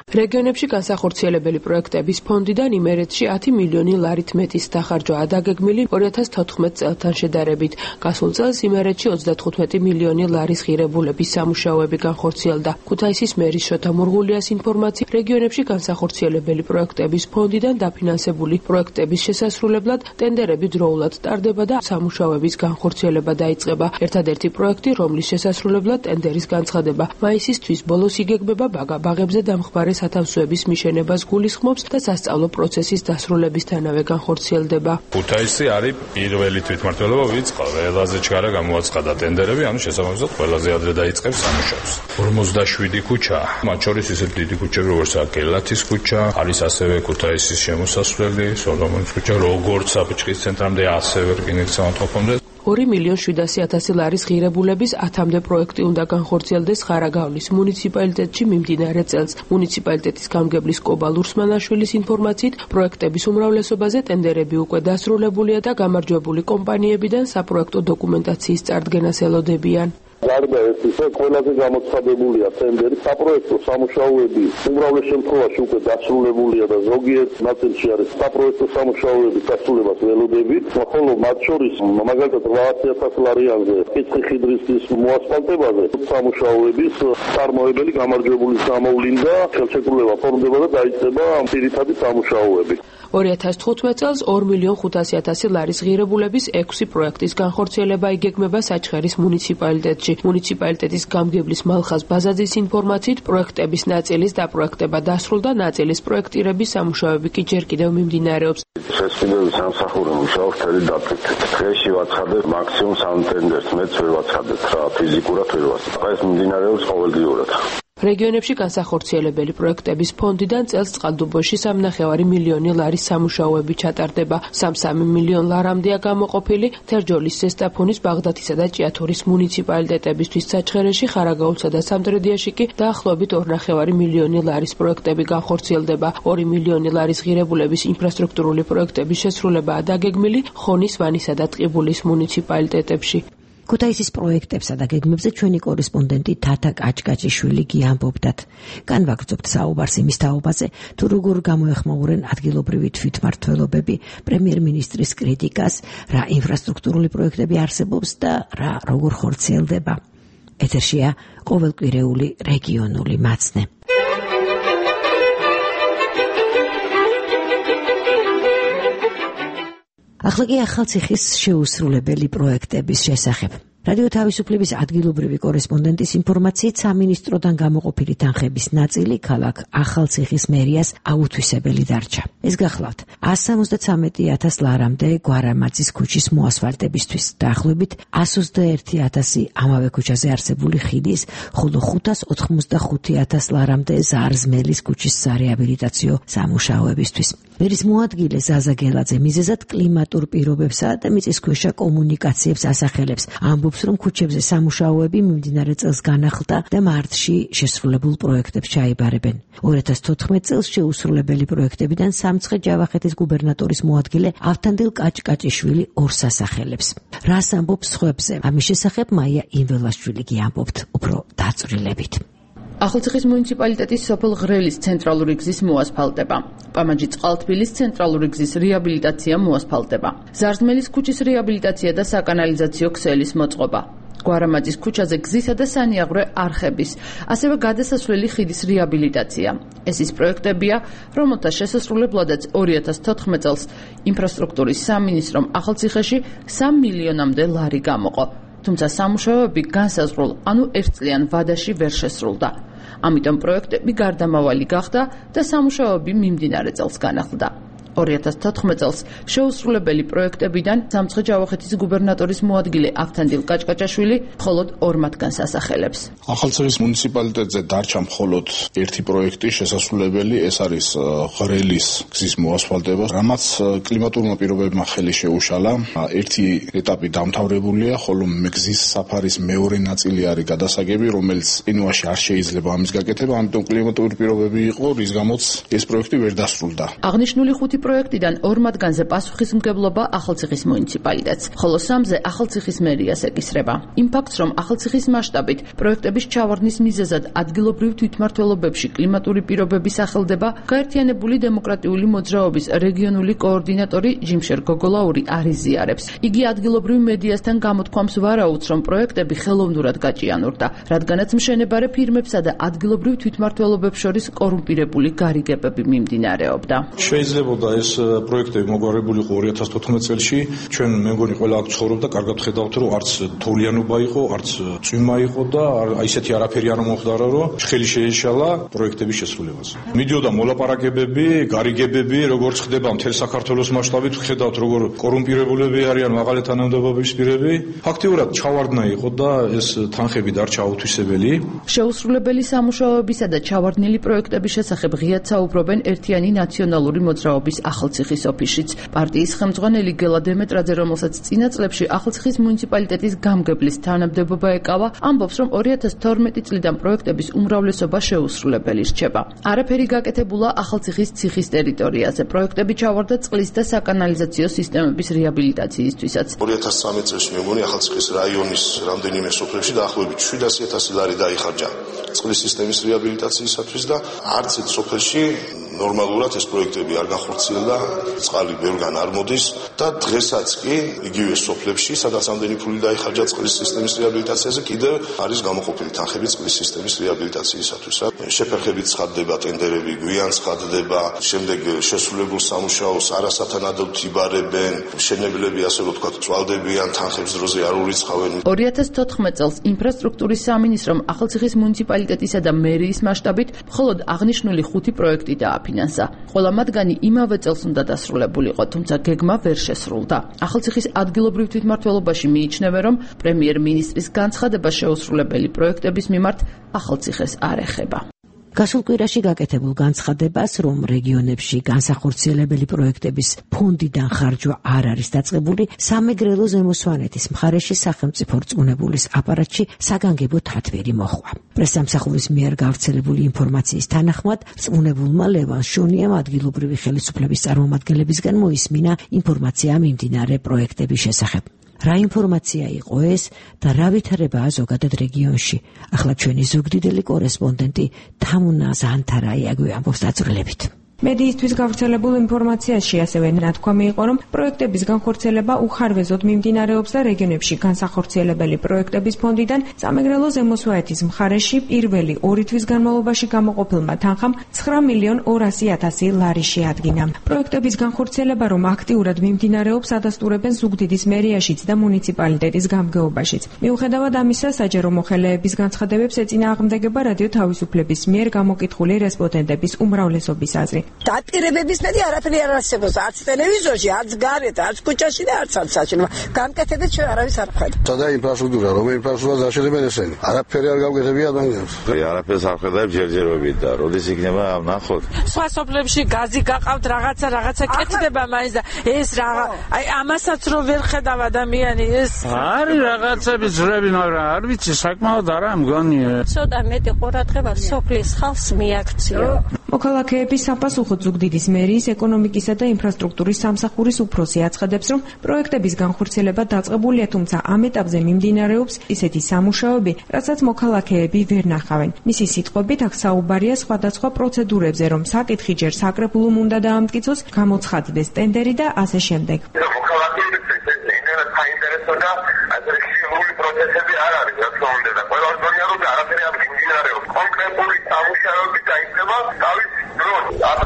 [SPEAKER 3] რეგიონებში განსახორციელებელი პროექტების ფონდიდან იმერეთში 10 მილიონი ლარით მეტის დახარჯვა დაგეგმილი 2014 წელთან შედარებით. გასულ წელს იმერეთში 35 მილიონი ლარის ღირებულების სამუშაოები განხორციელდა. ქუთაისის მერის შოთა მურღულიას ინფორმაციით, რეგიონებში განსახორციელებელი პროექტების ფონდიდან დაფინანსებული პროექტების შესასრულებლად ტენდერები დროულად ტარდება და სამუშაოების განხორციელება დაიწყება. ერთადერთი პროექტი, რომლის შესასრულებლად ტენდერის განცხადება მაისის თვის ბოლოს იგეგმება ბაღებზე დამხმარე სათავსოების მიშენებას გულისხმობს და სასწავლო პროცესის დასრულებისთანავე განხორციელდება.
[SPEAKER 6] ქუთაისი არის პირველი თვითმმართველობა, ვინც ყველაზე ჩქარა გამოაცხადა ტენდერები, ანუ შესაბამისად ყველაზე ადრე დაიწყებს სამუშაოს. 47 ქუჩა, მათ შორის ისეთ დიდი ქუჩები, როგორიცაა გელათის ქუჩა, არის ასევე ქუთაისის შემოსასვლელი, სოლომონის ქუჩა, როგორც საფუჭრის ცენტრამდე, ასევე რკინიგზის საავტომობილო 2.700.000 ლარის ღირებულების 10-მდე პროექტი უნდა განხორციელდეს ხარაგაულის მუნიციპალიტეტში მიმდინარე წელს. მუნიციპალიტეტის გამგებლის კობა ლურსმანაშვილის ინფორმაციით, პროექტების უმრავლესობაზე ტენდერები უკვე დასრულებულია და გამარჯვებული კომპანიებიდან საპროექტო დოკუმენტაციის წარდგენას ელოდებიან.
[SPEAKER 7] გარდა ერთისა, ყველაზე გამოცხადებულია ტენდერი, საპროექტო სამუშაოები უმრავლეს შემთხვევაში უკვე დასრულებულია და ზოგიერთ ნაწილში არის საპროექტო სამუშაოების დასრულებას ველოდებით, ხოლო მათ შორის მაგალითად 800.000 ლარიანზე კითხი ხიდრის მოასფალტებაზე სამუშაოების წარმოებელი გამარჯვებულის გამოვლინდა, ხელშეკრულება ფორმდება და დაიწყება პირითადი სამუშაოები.
[SPEAKER 3] 2015 წელს 2.500.000 ლარის ღირებულების 6 პროექტის განხორციელება იგეგმება საჩხერის მუნიციპალიტეტში. მუნიციპალიტეტის გამგებლის მალხაზ ბაზაძის ინფორმაციით, პროექტების ნაწილის დაპროექტება დასრულდა, ნაწილის პროექტირების სამუშაოები კი ჯერ კიდევ მიმდინარეობს.
[SPEAKER 7] შესაძლებელი სამსახური მუშაობს თელი დაფიქრეთ. დღეში ვაცხადებ მაქსიმუმ 3 ტენდერს, მეც ვერ ვაცხადებ რა, ფიზიკურად ვერ ვაცხადებ. ეს მიმდინარეობს ყოველდღიურად.
[SPEAKER 3] რეგიონებში განსახორციელებელი პროექტების ფონდიდან წელს წყალდუბოში 3.5 მილიონი ლარის სამუშაოები ჩატარდება. 3 მილიონ ლარამდეა გამოყოფილი თერჯოლის, ზესტაფონის, ბაღდათისა და ჭიათურის მუნიციპალიტეტებისთვის. საჩხერეში, ხარაგაულსა და სამტრედიაში კი დაახლოებით 2.5 მილიონი ლარის პროექტები განხორციელდება. 2 მილიონი ლარის ღირებულების ინფრასტრუქტურული პროექტების შესრულებაა დაგეგმილი ხონის, ვანისა და ტყიბულის მუნიციპალიტეტებში.
[SPEAKER 21] ქუთაისის პროექტებსა და გეგმებზე ჩვენი კორესპონდენტი თათა კაჭკაჭიშვილი გიამბობდათ. განვაგრძობთ საუბარს იმის თაობაზე, თუ როგორ გამოეხმაურენ ადგილობრივი თვითმმართველობები პრემიერ-მინისტრის კრიტიკას, რა ინფრასტრუქტურული პროექტები არსებობს და რა როგორ ხორციელდება. ეთერშია ყოველკვირეული რეგიონული მაცნე. ახლა კი ახალციხის შეუსრულებელი პროექტების შესახებ. რადიო თავისუფლების ადგილობრივი კორესპონდენტის ინფორმაციით, სამინისტროდან გამოყოფილი თანხების ნაწილი ქალაქ ახალციხის მერიას აუთვისებელი დარჩა. ეს გახლავთ 173.000 ლარამდე გვარამაძის ქუჩის მოასფალტებისთვის, დაახლოებით 121.000 ამავე ქუჩაზე არსებული ხიდის, ხოლო 585.000 ლარამდე ზარზმელის ქუჩისარეაბილიტაციო სამუშაოებისთვის. მერის მოადგილე ზაზა გელაძე მიზეზად კლიმატურ პირობებსა და მიწისქვეშა კომუნიკაციებს ასახელებს. ამბობს, რომ ქუჩებზე სამუშაოები მიმდინარე წელს განახლდა და მარტში შესრულებულ პროექტებს ჩაიბარებენ. 2014 წელს შეუსრულებელი პროექტებიდან სამცხე-ჯავახეთის გუბერნატორის მოადგილე ავთანდილ კაჭკაჭიშვილი ორს ასახელებს. რას ამბობს სხვებზე? ამის შესახებ მაია ინველაშვილი გიამბობთ უფრო დაწვრილებით.
[SPEAKER 8] ახალციხის მუნიციპალიტეტის სოფელ ღრელის ცენტრალური გზის მოასფალტება, პამაჯი წყალთბილის ცენტრალური გზის რეაბილიტაცია მოასფალტება, ზარზმელის ქუჩის რეაბილიტაცია და საკანალიზაციო ქსელის მოწყობა, გვარამაძის ქუჩაზე გზისა და სანიაღვრე არხების, ასევე გადასასვლელი ხიდის რეაბილიტაცია. ეს ის პროექტებია, რომელთა შესასრულებლადაც 2014 წელს ინფრასტრუქტურის სამინისტრომ ახალციხეში 3 მილიონამდე ლარი გამოყო. თუმცა სამუშაოები განსაზღვრულ, ანუ ერთწლიან ვადაში ვერ შესრულდა. ამიტომ პროექტები გარდამავალი გახდა და სამუშაოები მიმდინარე წელს განახლდა. 2014 წელს შეუსრულებელი პროექტებიდან სამცხე-ჯავახეთის გუბერნატორის მოადგილე ავთანდილ კაჭკაჭაშვილი მხოლოდ 2 მათგანს ასახელებს.
[SPEAKER 9] ახალციხის მუნიციპალიტეტზე დარჩა მხოლოდ ერთი პროექტი შესასრულებელი, ეს არის ღრელის გზის მოასფალტება, რამაც კლიმატურმა პირობებმა ხელი შეუშალა. ერთი ეტაპი დამთავრებულია, ხოლო გზის საფარის მეორე ნაწილი არის გადასაგები, რომელიც წინვაში არ შეიძლება ამის გაკეთება, ამიტომ კლიმატური პირობები იყო, რის გამოც ეს პროექტი ვერ დასრულდა.
[SPEAKER 8] აღნიშნული 5 პროექტიდან 2 მათგანზე პასუხისმგებლობა ახალციხის მუნიციპალიტეტს, ხოლო 3-ზე ახალციხის მერიას ეკისრება. იმ ფაქტს, რომ ახალციხის მასშტაბით პროექტების ჩავარდნის მიზეზად ადგილობრივ თვითმმართველობებში კლიმატური პირობები სახელდება, გაერთიანებული დემოკრატიული მოძრაობის რეგიონული კოორდინატორი ჯიმშერ გოგოლაური არ იზიარებს. იგი ადგილობრივ მედიასთან გამოთქვამს ვარაუდს, რომ პროექტები ხელოვნურად გაჭიანურდა, რადგანაც მშენებარე ფირმებსა და ადგილობრივ თვითმმართველობებს შორის კორუმპირებული გარიგებები მიმდინარეობდა.
[SPEAKER 9] შეიძლება ეს პროექტები მოგვარებულიყო 2014 წელს. ჩვენ მე მგონი ყველა აქ ცხოვრობდა, კარგად ხედავთ, რომ არც თოვლიანობა იყო, არც წვიმა იყო და ისეთი არაფერი არ მომხდარა, რომ ხელი შეეშალა პროექტების შესრულებას. მიდიოდა მოლაპარაკებები, გარიგებები, როგორც ხდება მთელ საქართველოს მასშტაბით, ხედავთ როგორ კორუმპირებულები არიან მაღალი თანამდებობის პირები. ფაქტიურად ჩავარდნა იყო და ეს თანხები დარჩა უთვისებელი.
[SPEAKER 8] შეუსრულებელი სამუშაოებისა და ჩავარდნილი პროექტების შესახებ ღიად საუბრობენ ერთიანი ნაციონალური მოძრაობის ახალციხის ოფისშიც. პარტიის ხელმძღვანელი გელა დემეტრაძე, რომელსაც წინა წლებში ახალციხის მუნიციპალიტეტის გამგებლის თანამდებობა ეკავა, ამბობს, რომ 2012 წლიდან პროექტების უმრავლესობა შეუსრულებელი რჩება. არაფერი გაკეთებულა ახალციხის ციხის ტერიტორიაზე. პროექტები ჩავარდა წყლის და საკანალიზაციო სისტემების რეაბილიტაციისთვისაც.
[SPEAKER 4] 2013 წელს მე მგონი ახალციხის რაიონის რამდენიმე სოფლებში დაახლოებით 700.000 ლარი დაიხარჯა წყლის სისტემის რეაბილიტაციისათვის და არც ერთ სოფელში ნორმალურად ეს პროექტები არ განხორციელდა, წყალი ბევრგან არ მოდის და დღესაც კი იგივე სოფლებში, სადაც ამდენი ფული დაიხარჯა წყლის სისტემის რეაბილიტაციაზე, კიდევ არის გამოყოფილი თანხები წყლის სისტემის რეაბილიტაციისათვის. შეფერხებით ცხადდება ტენდერები, გვიან ცხადდება, შემდეგ შესრულებულ სამუშაოს არასათანადოდ იბარებენ, მშენებლები ასე რომ თქვა წვალდებიან, თანხებს დროზე არ ურიცხავენ.
[SPEAKER 8] 2014 წელს ინფრასტრუქტურის სამინისტრომ ახალციხის მუნიციპალიტეტისა და მერიის მასშტაბით მხოლოდ აღნიშნული 5 პროექტი დააფინანსა. ყველა მათგანი იმავე წელს უნდა დასრულებულიყო, თუმცა გეგმა ვერ შესრულდა. ახალციხის ადგილობრივ თვითმმართველობაში მიიჩნევენ, რომ პრემიერ-მინისტრის განცხადება შეუსრულებელი პროექტების მიმართ ახალციხეს არ ეხება.
[SPEAKER 21] გასულ კვირაში გაკეთებულ განცხადებას, რომ რეგიონებში განსახორციელებელი პროექტების ფონდიდან ხარჯვა არ არის დაწყებული, სამეგრელო ზემოსვანეთის მხარეში სახელმწიფო რწმუნებულის აპარატში საგანგებო თათვირი მოჰყვა. პრესსამსახურის მიერ გავრცელებული ინფორმაციის თანახმად, რწმუნებულმა ლევან შონიამ ადგილობრივი ხელისუფლების წარმომადგენლებისგან მოისმინა ინფორმაცია მიმდინარე პროექტების შესახებ. რა ინფორმაცია იყო ეს და რა ვითარებაა ზოგადად რეგიონში? ახლა ჩვენი ზუგდიდელი კორესპონდენტი თამუნა ზანთარაი აგვიამბობს დაწვრილებით.
[SPEAKER 5] მედიისთვის გავრცელებულ ინფორმაციაში ასევე ნათქვამი იყო, რომ პროექტების განხორციელება უხარვეზოდ მიმდინარეობს და რეგიონებში განსახორციელებელი პროექტების ფონდიდან სამეგრელო ზემოსვანეთის მხარეში პირველი 2 თვის განმავლობაში გამოყოფილმა თანხამ 9.200.000 ლარი შეადგინა. პროექტების განხორციელება, რომ აქტიურად მიმდინარეობს, ადასტურებენ ზუგდიდის მერიაშიც და მუნიციპალიტეტის გამგეობაშიც. მიუხედავად ამისა, საჯარო მოხელეების განცხადებებს ეწინააღმდეგება რადიო თავისუფლების მიერ გამოკითხული რესპონდენტების უმრავლესობის აზრი.
[SPEAKER 10] დაპირებების მეტი არაფერი არ არსებობს, არც ტელევიზორში, არც გარეთ, არც ქუჩაში და არც საჩინო. გამკეთებთ ჩვენ არავის არ ხედავთ.
[SPEAKER 11] სადა ინფრასტრუქტურა, რომ ინფრასტრუქტურას აშენებენ ესენი. არაფერი არ გამკეთებია ადამიანს.
[SPEAKER 13] არაფერს არ ხედავ ჯერჯერობით და როდის იქნება ნახოთ.
[SPEAKER 15] სხვა სოფლებში გაზი გაყავთ, რაღაცა კეთდება მაინც და ეს რაღა, აი ამასაც რო ვერ ხედავ ადამიანი ეს.
[SPEAKER 18] არის რაღაცები ძრები, მაგრამ არ ვიცი, საკმაოდ არა მგონია.
[SPEAKER 28] ცოტა მეტი ყურადღება სოფლის ხალხს მიაქცია.
[SPEAKER 5] მოქალაქეების საპასუხოდ ზუგდიდის მერიის ეკონომიკისა და ინფრასტრუქტურის სამსახურის უფროსი აცხადებს, რომ პროექტების განხორციელება დაწყებულია, თუმცა ამ ეტაპზე მიმდინარეობს ისეთი სამუშაოები, რასაც მოქალაქეები ვერ ნახავენ. მისი სიტყვებით, აქ საუბარია სხვადასხვა პროცედურებზე, რომ საკითხი ჯერ საკრებულომ უნდა დაამტკიცოს, გამოცხადდეს ტენდერი და ასე შემდეგ.
[SPEAKER 11] მოქალაქეების ეს საინტერესო და ადრესიული პროცესები არ არის, რა თქმა უნდა, და ყველა ზონია რომ არაფერი არ მიმდინარეობს. კონკრეტული სამუშაოები დაიწყება თავის დროს.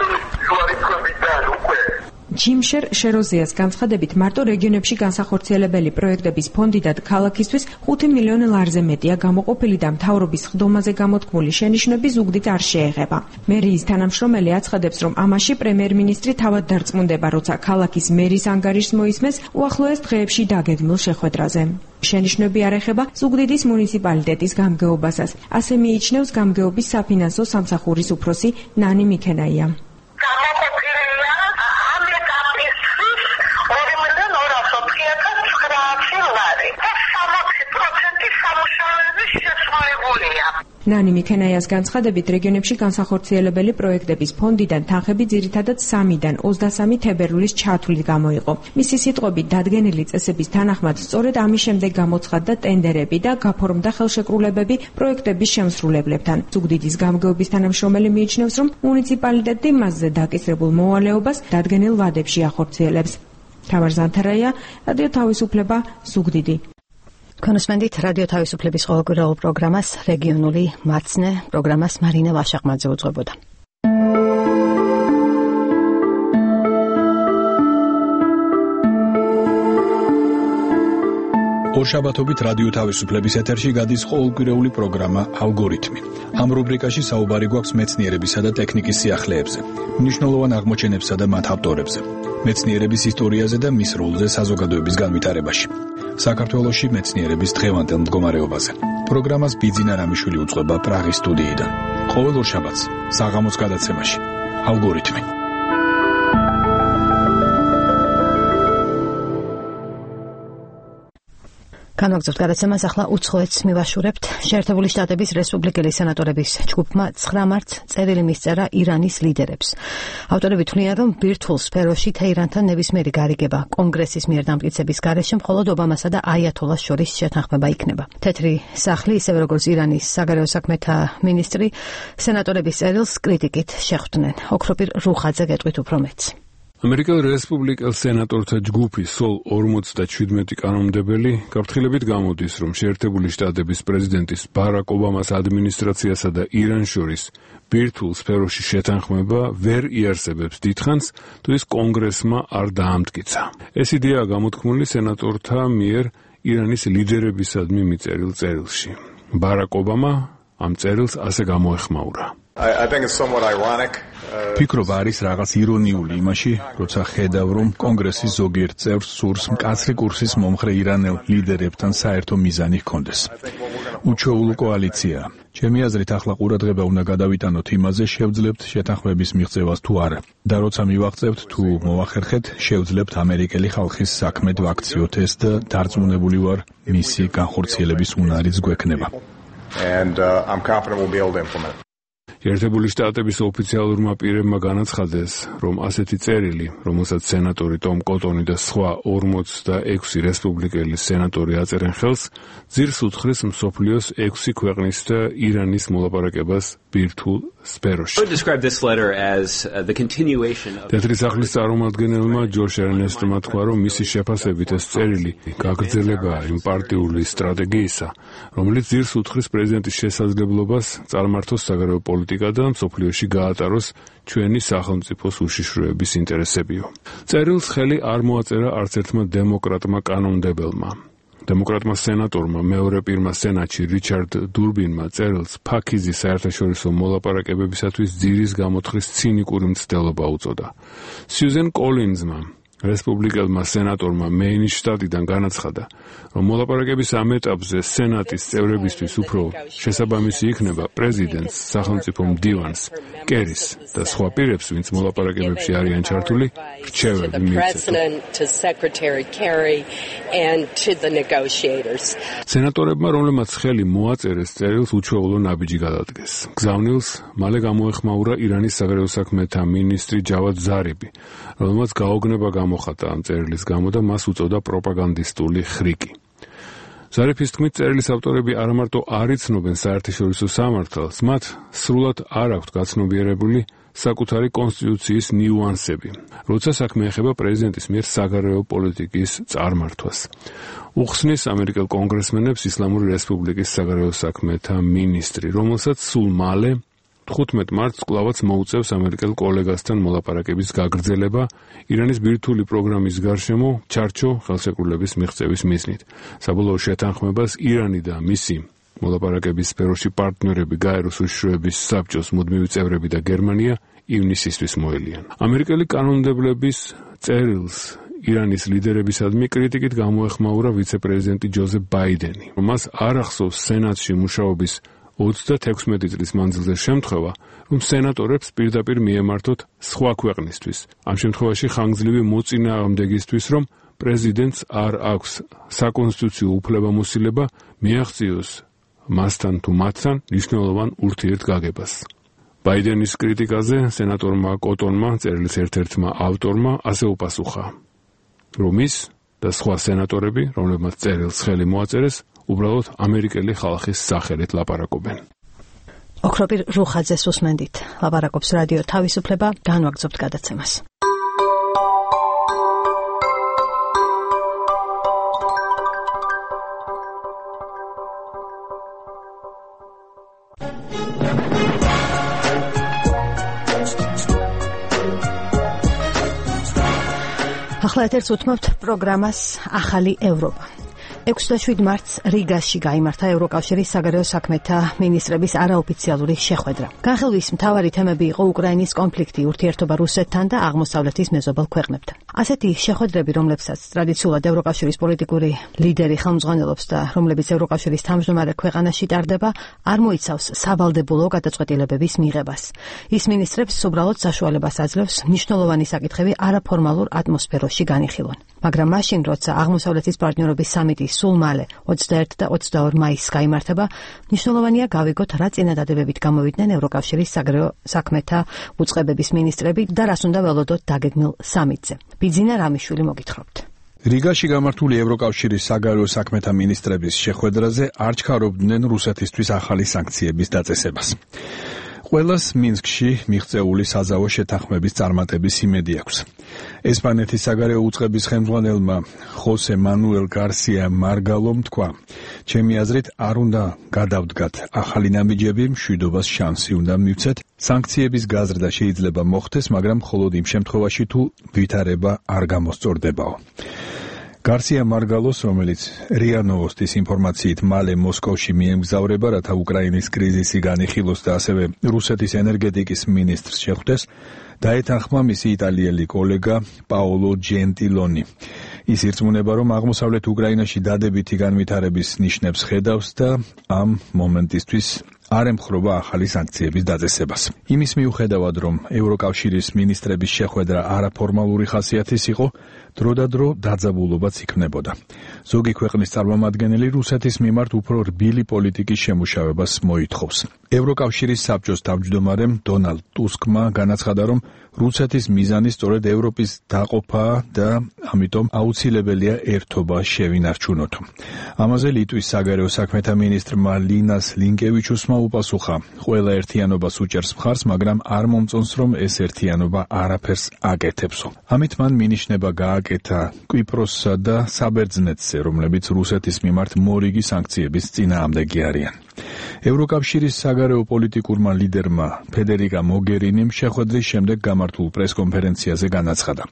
[SPEAKER 5] ჯიმშერ შეროზიას განცხადებით, მარტო რეგიონებში განსახორციელებელი პროექტების ფონდიდან ქალაქისთვის 5 მილიონი ლარზე მეტია გამოყოფილი და მთავრობის ხდომაზე გამოთქმული შენიშვნები ზუგდიდ არ შეეხება. მერიის თანამშრომელი აცხადებს, რომ ამაში პრემიერ-მინისტრი თავად დარწმუნდება, როცა ქალაქის მერის ანგარიშს მოისმენს უახლოეს დღეებში დაგეგმილ შეხვედრაზე. შენიშვნები არ ეხება ზუგდიდის მუნიციპალიტეტის გამგეობასაც. ასე მიიჩნევს გამგეობის საფინანსო სამსახურის უფროსი ნანი მიქენაია. ნანი მიქენაიას განცხადებით, რეგიონებში განსახორციელებელი პროექტების ფონდიდან თანხები ძირითადად 3-დან 23 თებერვლის ჩათვლით გამოიყო. მისი სიტყვებით, დადგენილი წესების თანახმად, სწორედ ამის შემდეგ გამოცხადდა ტენდერები და გაფორმდა ხელშეკრულებები პროექტების შემსრულებლებთან. ზუგდიდის გამგეობის თანამშრომელი მიიჩნევს, რომ მუნიციპალიტეტი მასზე დაკისრებულ მოვალეობას დადგენილ ვადებში ახორციელებს. თამარ ზანთარაია, რადიო თავისუფლება, ზუგდიდი.
[SPEAKER 1] კონსმენდით რადიო თავისუფლების ყოველკვირეულ პროგრამას რეგიონული მაცნე პროგრამას მარინა ვაშაყმაძე უძღვებოდა.
[SPEAKER 2] ორშაბათობით რადიო თავისუფლების ეთერში გადის ყოველკვირეული პროგრამა ალგორითმი. ამ რუბრიკაში საუბარი გვაქვს მეცნიერებისა და ტექნიკის სიახლეებზე, მნიშვნელოვან აღმოჩენებსა და მათ ავტორებზე, მეცნიერების ისტორიაზე და მის როლზე საზოგადოების განვითარებაში. საქართველოში მეცნიერების დღევანდელ მდგომარეობაზე. პროგრამას ბიძინა რამიშვილი უძღვება პრაღის სტუდიიდან. ყოველ ორშაბათს საღამოს გადაცემაში ალგორითმი.
[SPEAKER 1] განვაგრძობთ გადაცემას, ახლა უცხოეთს მივაშურებთ. შეერთებული შტატების რესპუბლიკელი სენატორების ჯგუფმა 9 მარტს წერილი მისწერა ირანის ლიდერებს. ავტორები თვლიან, რომ ბირთვულ სფეროში თეირანთან ნებისმიერი გარიგება კონგრესის მიერ დამტკიცების გარეშე მხოლოდ ობამასა და აიათოლას შორის შეთანხმება იქნება. თეთრი სახლი, ისევე როგორც ირანის საგარეო საქმეთა მინისტრი, სენატორების წერილს კრიტიკით შეხვდნენ. ოქროპირ რუხაძე გეტყვით უფრო მეტს.
[SPEAKER 12] ამერიკელ რესპუბლიკელ სენატორთა ჯგუფის სულ 47 კანონმდებელი გაფრთხილებით გამოდის, რომ შეერთებული შტატების პრეზიდენტის ბარაკ ობამას ადმინისტრაციასა და ირანს შორის ბირთვულ სფეროში შეთანხმება ვერ იარსებებს დიდხანს, თუ ის კონგრესმა არ დაამტკიცა. ეს იდეაა გამოთქმული სენატორთა მიერ ირანის ლიდერებისადმი მიწერილ წერილში. ბარაკ ობამა ამ წერილს ასე გამოეხმაურა.
[SPEAKER 16] I think it's somewhat ironic.
[SPEAKER 2] ფიქრობ არის რაღაც ირონიული იმაში, როცა ხედავ, რომ კონგრესის ზოგიერთ წევრს სურს მკაცრი კურსის მომხრე ირანელ ლიდერებთან საერთო მიზანი ჰქონდეს. უჩვეულო კოალიციაა. ჩემი აზრით, ახლა ყურადღება უნდა გადავიტანოთ იმაზე, შევძლებთ შეთანხმების მიღწევას თუ არა. და როცა მივაღწევთ თუ მოვახერხეთ, შევძლებთ ამერიკელი ხალხის საქმედ ვაქციოთ ეს და დარწმუნებული ვარ, მისი განხორციელების უნარიც გვექნება.
[SPEAKER 16] And I'm confident we'll be able to implement it.
[SPEAKER 12] შეერთებული შტატების ოფიციალურმა პირებმა განაცხადეს, რომ ასეთი წერილი, რომელსაც სენატორი ტომ კოტონი და სხვა 46 რესპუბლიკელი სენატორი აწერენ ხელს, ძირს უთხრეს მსოფლიოს 6 ქვეყნის და ირანის მოლაპარაკებას ბირთვულ სფეროში. თეთრი სახლის წარმომადგენელმა ჯოშ ერნესტმა თქვა, რომ მისი შეფასებით ეს წერილი გაგრძელებაა იმ პარტიული სტრატეგიისა, რომელიც ძირს უთხრეს პრეზიდენტის შესაძლებლობას წარმართოს საგარეო პოლიტიკა და მსოფლიოში გაატაროს ჩვენი სახელმწიფოს უშიშროების ინტერესებიო. წერილს ხელი არ მოაწერა არც ერთმა დემოკრატმა კანონმდებელმა. დემოკრატმა სენატორმა მეორე პირმა სენატში რიჩარდ დურბინმა წერილს ფაქიზის საერთაშორისო მოლაპარაკებებისათვის ძირის გამოთქმის ცინიკური მცდელობა უწოდა. სიუზენ კოლინზმა რესპუბლიკელმა სენატორმა მეინის შტატიდან განაცხადა, რომ მოლაპარაკების ამ ეტაპზე სენატის წევრებისთვის უფრო შესაბამისი იქნება პრეზიდენტს, სახელმწიფო მდივანს, კერის და სხვა პირებს, ვინც მოლაპარაკებებში არიან ჩართული, რჩევები მიეცეს. სენატორებმა, რომლებმაც ხელი მოაწერეს წერილს, უჩვეულო ნაბიჯი გადადგეს. გზავნილს მალე გამოეხმაურა ირანის საგარეო საქმეთა მინისტრი ჯავად ზარიბი, რომელმაც გაოგნება მოხატა ამ წერილის გამო და მას უწოდა პროპაგანდისტული ხრიკი. ზარიფის თქმით, წერილის ავტორები არა მარტო არ იცნობენ საერთაშორისო სამართალს, მათ სრულად არ აქვთ გაცნობიერებული საკუთარი კონსტიტუციის ნიუანსები, როცა საქმე ეხება პრეზიდენტის მიერ საგარეო პოლიტიკის წარმართვას. უხსნის ამერიკელ კონგრესმენებს ისლამური რესპუბლიკის საგარეო საქმეთა მინისტრი, რომელსაც სულ მალე 15 მარტს კვლავაც მოუწევს ამერიკელ კოლეგასთან მოლაპარაკების გაგრძელება ირანის ბირთვული პროგრამის გარშემო ჩარჩო ხელშეკრულების მიღწევის მიზნით. საბოლოო შეთანხმებას ირანი და მისი მოლაპარაკების სფეროში პარტნიორები გაეროს უშიშროების საბჭოს მუდმივი წევრები და გერმანია ივნისისთვის მოელიან. ამერიკელი კანონმდებლების წერილს ირანის ლიდერებისადმი კრიტიკით გამოეხმაურა ვიცე-პრეზიდენტი ჯოზეფ ბაიდენი, რომ მას არ ახსოვს სენატში მუშაობის 36 წლის მანძილზე შემთხვევა, რომ სენატორებს პირდაპირ მიემართოთ სხვა ქვეყნისთვის. ამ შემთხვევაში ხანგრძლივი მოწინააღმდეგისთვის, რომ პრეზიდენტს არ აქვს საკონსტიტუციო უფლებამოსილება მიაღწიოს მასთან თუ მათთან მნიშვნელოვან ურთიერთგაგებას. ბაიდენის კრიტიკაზე სენატორმა კოტონმა, წერილის ერთ-ერთმა ავტორმა, ასე უპასუხა, რომ ის და სხვა სენატორები, რომლებმაც წერილს ხელი მოაწერეს, უბრალოდ ამერიკელი ხალხის სახელით ლაპარაკობენ.
[SPEAKER 1] ოქროპირ რუხაძეს უსმენდით. ლაპარაკობს რადიო თავისუფლება, განვაგრძობთ გადაცემას. ახლა ერთს უთმობთ პროგრამას ახალი ევროპა. 27 მარტს რიგაში გაიმართა ევროკავშირის საგარეო საქმეთა მინისტრების არაოფიციალური შეხვედრა. განხილვის მთავარი თემები იყო უკრაინის კონფლიქტი, ურთიერთობა რუსეთთან და აღმოსავლეთის მეზობელ ქვეყნებთან. ასეთი შეხვედრები, რომლებსაც ტრადიციულად ევროკავშირის პოლიტიკური ლიდერი ხელმძღვანელობს და რომლებიც ევროკავშირის თავმჯდომარე ქვეყანაში ტარდება, არ მოიცავს სავალდებულო გადაწყვეტილებების მიღებას. ის მინისტრებს უბრალოდ საშუალებას აძლევს მნიშვნელოვანი საკითხები არაფორმალურ ატმოსფეროში განიხილონ. მაგრამ მაშინ, როცა აღმოსავლეთის პარტნიორობის სამიტი სულ მალე 21 და 22 მაისს გაიმართება, მნიშვნელოვანია გავიგოთ, რა წინადადებებით გამოვიდნენ ევროკავშირის საგარეო საქმეთა უწყებების მინისტრები და რას უნდა ველოდოთ დაგეგმილ სამიტზე. ბიძინა რამიშვილი მოგითხრობთ.
[SPEAKER 2] რიგაში გამართული ევროკავშირის საგარეო საქმეთა მინისტრების შეხვედრაზე არ ჩქარობდნენ რუსეთისთვის ახალი სანქციების დაწესებას. ყველას მინსკში მიღწეული საზავო შეთანხმების წარმატების იმედი აქვს. ესპანეთის საგარეო უწყების ხელმძღვანელმა ხოსე მანუელ გარსია მარგალომ თქვა, ჩემი აზრით არ უნდა გადავდგათ ახალი ნაბიჯები, მშვიდობას შანსი უნდა მივცეთ, სანქციების გაზრდა შეიძლება მოხდეს, მაგრამ მხოლოდ იმ შემთხვევაში თუ ვითარება არ გამოსწორდებაო. გარსია მარგალოს, რომელიც რია ნოვოსტის ინფორმაციით მალე მოსკოვში მიემგზავრება, რათა უკრაინის კრიზისი განიხილოს და ასევე რუსეთის ენერგეტიკის მინისტრს შეხვდეს, დაეთანხმა მისი იტალიელი კოლეგა პაოლო ჯენტილონი. ის ირწმუნება, რომ აღმოსავლეთ უკრაინაში დადებითი განვითარების ნიშნებს ხედავს და ამ მომენტისთვის არ ემხრობა ახალი სანქციების დაწესებას. იმის მიუხედავად, რომ ევროკავშირის მინისტრების შეხვედრა არაფორმალური ხასიათის იყო, დროდადრო დაძაბულობაც იქმნებოდა. ზოგი ქვეყნის წარმომადგენელი რუსეთის მიმართ უფრო რბილი პოლიტიკის შემუშავებას მოითხოვს. ევროკავშირის საბჭოს თავმჯდომარემ დონალდ ტუსკმა განაცხადა, რომ რუსეთის მიზანი სწორედ ევროპის დაყოფაა და ამიტომ აუცილებელია ერთობა შევინარჩუნოთ. ამაზე ლიტვის საგარეო საქმეთა მინისტრმა ლინას ლინკევიჩუსმა უპასუხა, ყველა ერთიანობას უჭერს მხარს, მაგრამ არ მომწონს, რომ ეს ერთიანობა არაფერს აკეთებსო. ამით მან მინიშნება გააკეთა კვიპროსსა და საბერძნეთზე, რომლებიც რუსეთის მიმართ მორიგი სანქციების წინააღმდეგი არიან. ევროკავშირის საგარეო პოლიტიკურმა ლიდერმა ფედერიკა მოგერინიმ შეხვედრის შემდეგ გამართულ პრესკონფერენციაზე განაცხადა.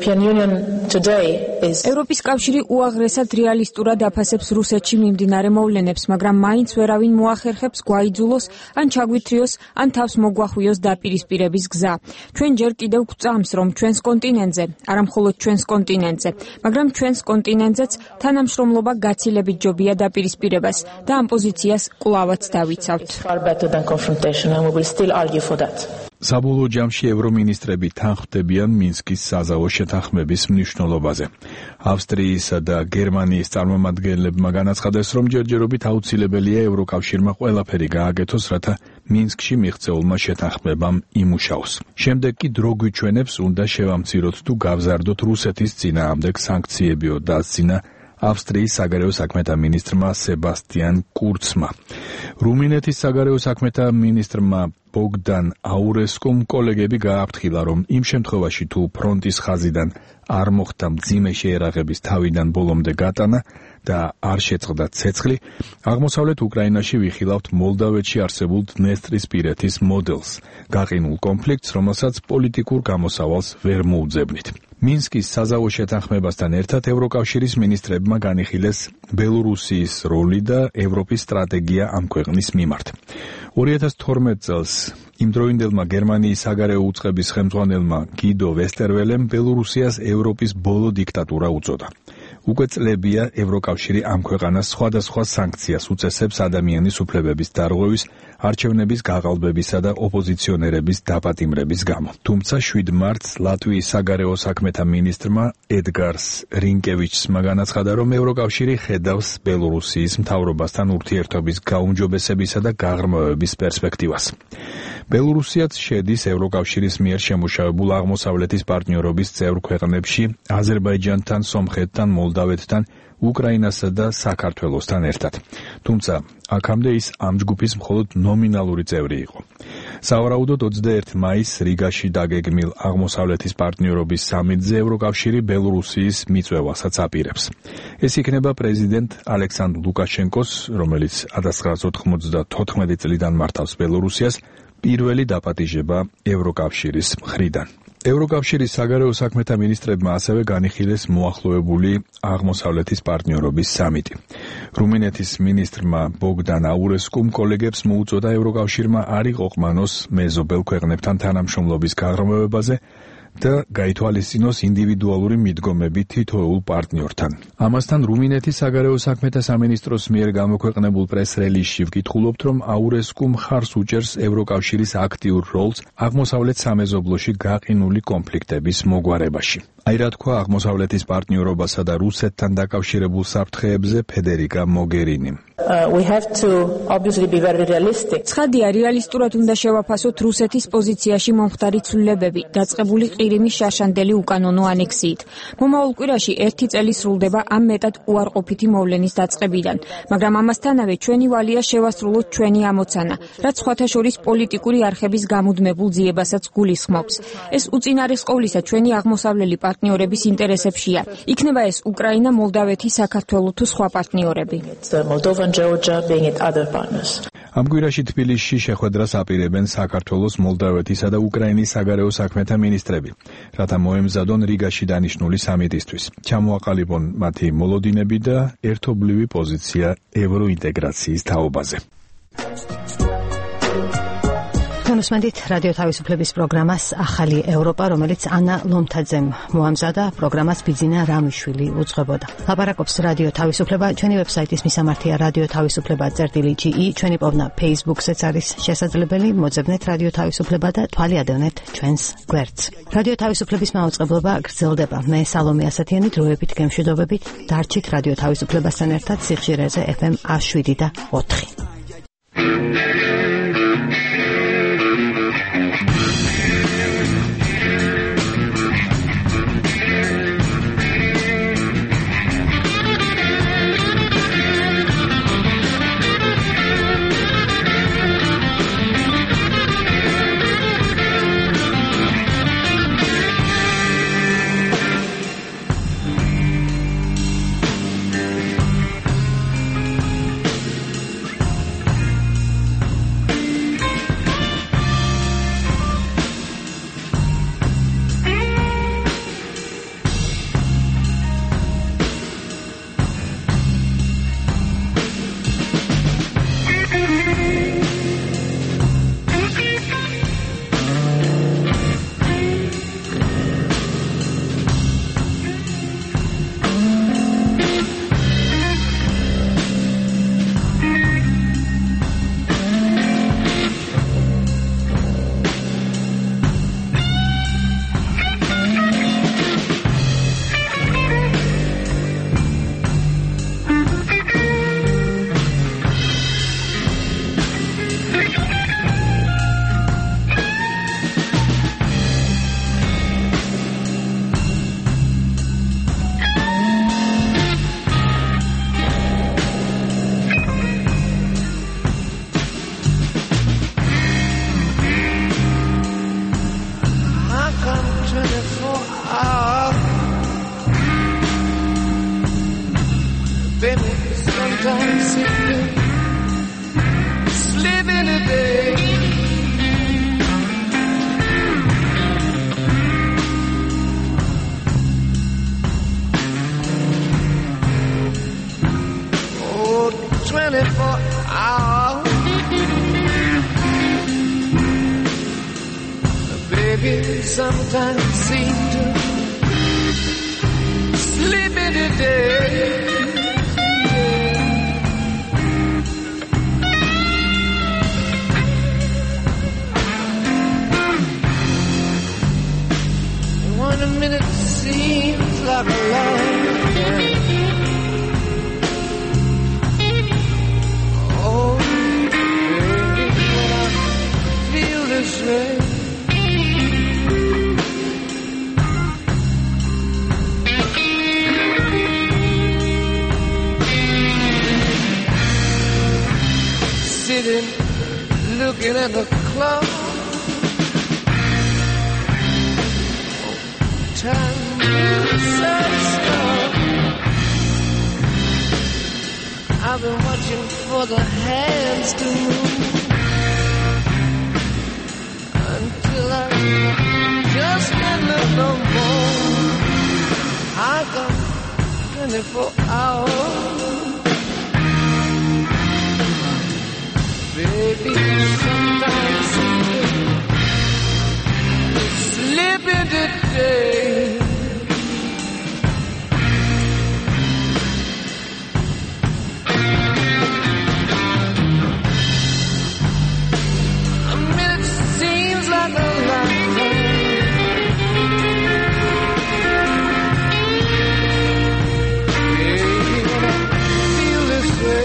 [SPEAKER 5] ევროპის კავშირი უაღრესად რეალისტურად აფასებს რუსეთში მიმდინარე მოვლენებს, მაგრამ მაინც ვერავინ მოახერხებს გვაიძულოს, ან ჩაგვითრიოს, ან თავს მოგვახვიოს დაპირისპირების გზა. ჩვენ ჯერ კიდევ გვწამს, რომ ჩვენს კონტინენტზე, არა მხოლოდ ჩვენს კონტინენტზე, მაგრამ ჩვენს კონტინენტზეც თანამშრომლობა გაცილებით ჯობია დაპირისპირებას და ამ პოზიციას კვლავაც დავიცავთ.
[SPEAKER 2] საბოლოო ჯამში ევრომინისტრები თანხმდებიან მინსკის საზავო შეთანხმების მნიშვნელობაზე. ავსტრიისა და გერმანიის წარმომადგენლებმა განაცხადეს, რომ ჯერჯერობით აუცილებელია ევროკავშირმა ყველაფერი გააკეთოს, რათა მინსკში მიღწეულმა შეთანხმებამ იმუშაოს. შემდეგ კი დრო გვიჩვენებს, უნდა შევამციროთ თუ გავზარდოთ რუსეთის წინააღმდეგ სანქციებიო, დასძინა ავსტრიის საგარეო საქმეთა მინისტრმა სებასტიან კურცმა. რუმინეთის საგარეო საქმეთა მინისტრმა ბოგდან აურესკომ კოლეგები გააფრთხილა, რომ იმ შემთხვევაში თუ ფრონტის ხაზიდან არ მოხდა მძიმე შეერაღების თავიდან ბოლომდე გატანა და არ შეწყდა ცეცხლი, აღმოსავლეთ უკრაინაში ვიხილავთ მოლდავეთში არსებულ დნესტრისპირეთის მოდელს, გაყინულ კონფლიქტს, რომელსაც პოლიტიკურ გამოსავალს ვერ მოუძებნით. მინსკის საზავო შეთანხმებასთან ერთად ევროკავშირის მინისტრებმა განიხილეს ბელორუსიის როლი და ევროპის სტრატეგია ამ ქვეყნის მიმართ. 2012 წელს იმდროინდელმა გერმანიის საგარეო უწყების ხელმძღვანელმა გიდო ვესტერველემ ბელორუსიას ევროპის ბოლო დიქტატურა უწოდა. უკვე წლებია ევროკავშირი ამ ქვეყანას სხვადასხვა სანქციას უწესებს ადამიანის უფლებების დარღვევის, არჩევნების გაყალბებისა და ოპოზიციონერების დაპატიმრების გამო. თუმცა 7 მარტს ლატვიის საგარეო საქმეთა მინისტრმა ედგარს რინკევიჩსმა განაცხადა, რომ ევროკავშირი ხედავს ბელორუსიის მთავრობასთან ურთიერთობის გაუმჯობესებისა და გაღრმავების პერსპექტივას. ბელორუსიაც შედის ევროკავშირის მიერ შემუშავებულ აღმოსავლეთის პარტნიორობის წევრ ქვეყნებში აზერბაიჯანთან, სომხეთთან, მოლდავეთთან, უკრაინასა და საქართველოსთან ერთად. თუმცა აქამდე ის ამ ჯგუფის მხოლოდ ნომინალური წევრი იყო. სავარაუდოდ 21 მაისს რიგაში დაგეგმილ აღმოსავლეთის პარტნიორობის სამიტზე ევროკავშირი ბელორუსიის მიწვევასაც აპირებს. ეს იქნება პრეზიდენტ ალექსანდრ ლუკაშენკოს, რომელიც 1994 წლიდან მართავს ბელორუსიას, პირველი დაპატიჟება ევროკავშირის მხრიდან. ევროკავშირის საგარეო საქმეთა მინისტრებმა ასევე განიხილეს მოახლოებული აღმოსავლეთის პარტნიორობის სამიტი. რუმინეთის მინისტრმა ბოგდან აურესკუმ კოლეგებს მოუწოდა ევროკავშირმა არ იყვანოს მეზობელ ქვეყნებთან თანამშრომლობის გაღრმავებაზე და გაითვალისწინოს ინდივიდუალური მიდგომები თითოეულ პარტნიორთან. ამასთან რუმინეთის საგარეო საქმეთა სამინისტროს მიერ გამოქვეყნებულ პრეს-რელიზში ვკითხულობთ, რომ აურესკუ მხარს უჭერს ევროკავშირის აქტიურ როლს აღმოსავლეთ სამეზობლოში გაყინული კონფლიქტების მოგვარებაში. აი რა თქვა აღმოსავლეთის პარტნიორობასა და რუსეთთან დაკავშირებულ საფრთხეებზე ფედერიკა მოგერინი.
[SPEAKER 14] We have to obviously be very realistic.
[SPEAKER 5] ცხადია, რეალისტურად უნდა შევაფასოთ რუსეთის პოზიციაში მომხდარი ცვლილებები, დაწყებული ყირიმის შარშანდელი უკანონო ანექსიით. მომავალ კვირაში 1 წელი სრულდება ამ მეტად უარყოფითი მოვლენის დაწყებიდან, მაგრამ ამასთანავე ჩვენი ვალია შევასრულოთ ჩვენი ამოცანა, რაც სხვათა შორის პოლიტიკური არხების გამუდმებულ ძიებასაც გულისხმობს. ეს უწინარესყოვლისა ჩვენი აღმოსავლელი პარტნიორების ინტერესებშია. იქნება ეს უკრაინა, მოლდავეთი, საქართველო თუ სხვა პარტნიორები.
[SPEAKER 14] Georgia being it other partners.
[SPEAKER 2] ამ კვირაში თბილისში შეხვედრას აპირებენ საქართველოს, მოლდავეთისა და უკრაინის საგარეო საქმეთა მინისტრები, რათა მოემზადონ რიგაში დანიშნული სამიტისთვის. ჩამოაყალიბონ მათი მოლოდინები და ერთობლივი პოზიცია ევროინტეგრაციის თაობაზე.
[SPEAKER 1] მოსმენთ რადიო თავისუფლების პროგრამას ახალი ევროპა, რომელიც ანა ლომთაძემ მოამზადა. პროგრამას ბიძინა რამიშვილი უძღვებოდა. ლაპარაკობს რადიო თავისუფლება. ჩვენი ვებსაიტის მისამართია radio-tavisupleba.ge. ჩვენი პოვნა Facebook-ზეც არის შესაძლებელი. მოძებნეთ რადიო თავისუფლება და თვალი ადევნეთ ჩვენს გვერდს. რადიო თავისუფლების მაუწყებლობა გრძელდება. მე სალომე ასათიანი, დროებით გემშვიდობებით. დარჩით რადიო თავისუფლებასთან ერთად სიხშირეზე FM 107 და 4.
[SPEAKER 17] Sometimes seem to slip in a day. minute seems like a lifetime. Oh, baby, when I feel this way, sitting, looking at the clock. Time moves so slow. I've been watching for the hands to move until I just can't look no more. I got 24 hours. Baby, sometimes slip into day. A minute seems like a lifetime. Baby, when I feel this way,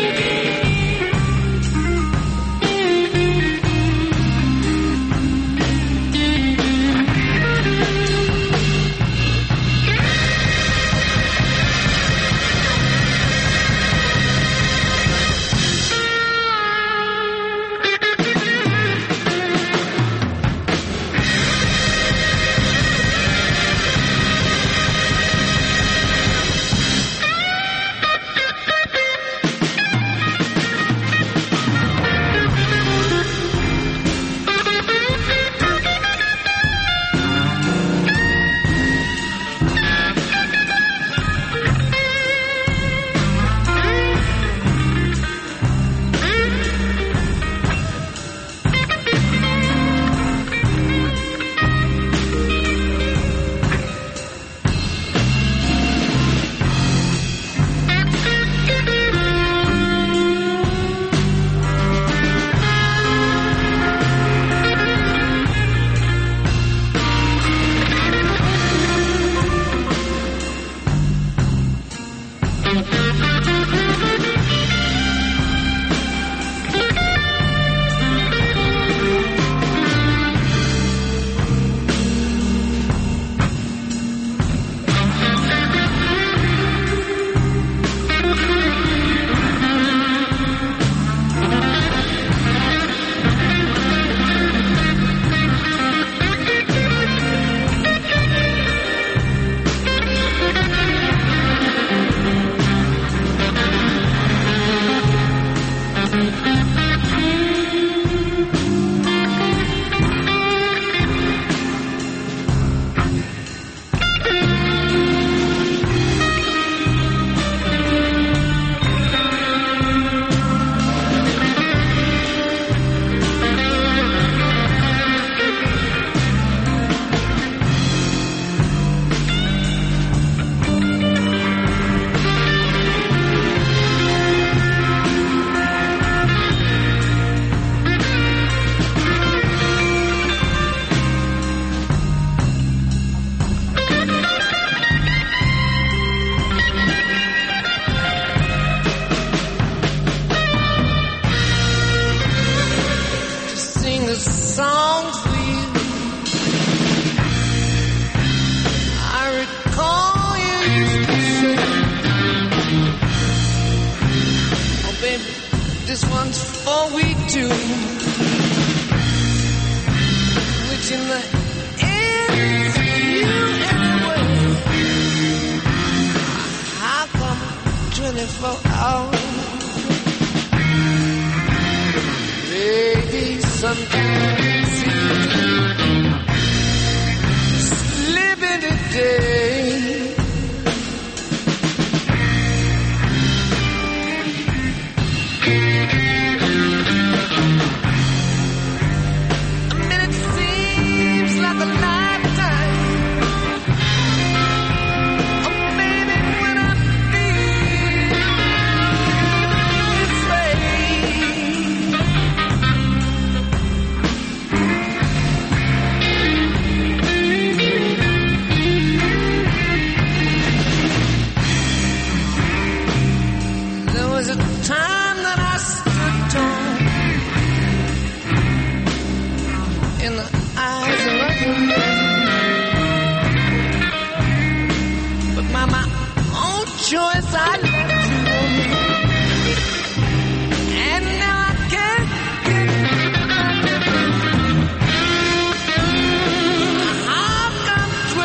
[SPEAKER 17] this one's for we two, which in the end is you anyway. How come 24 hours? Baby, sometimes slip into day.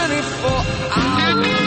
[SPEAKER 17] 24 hours.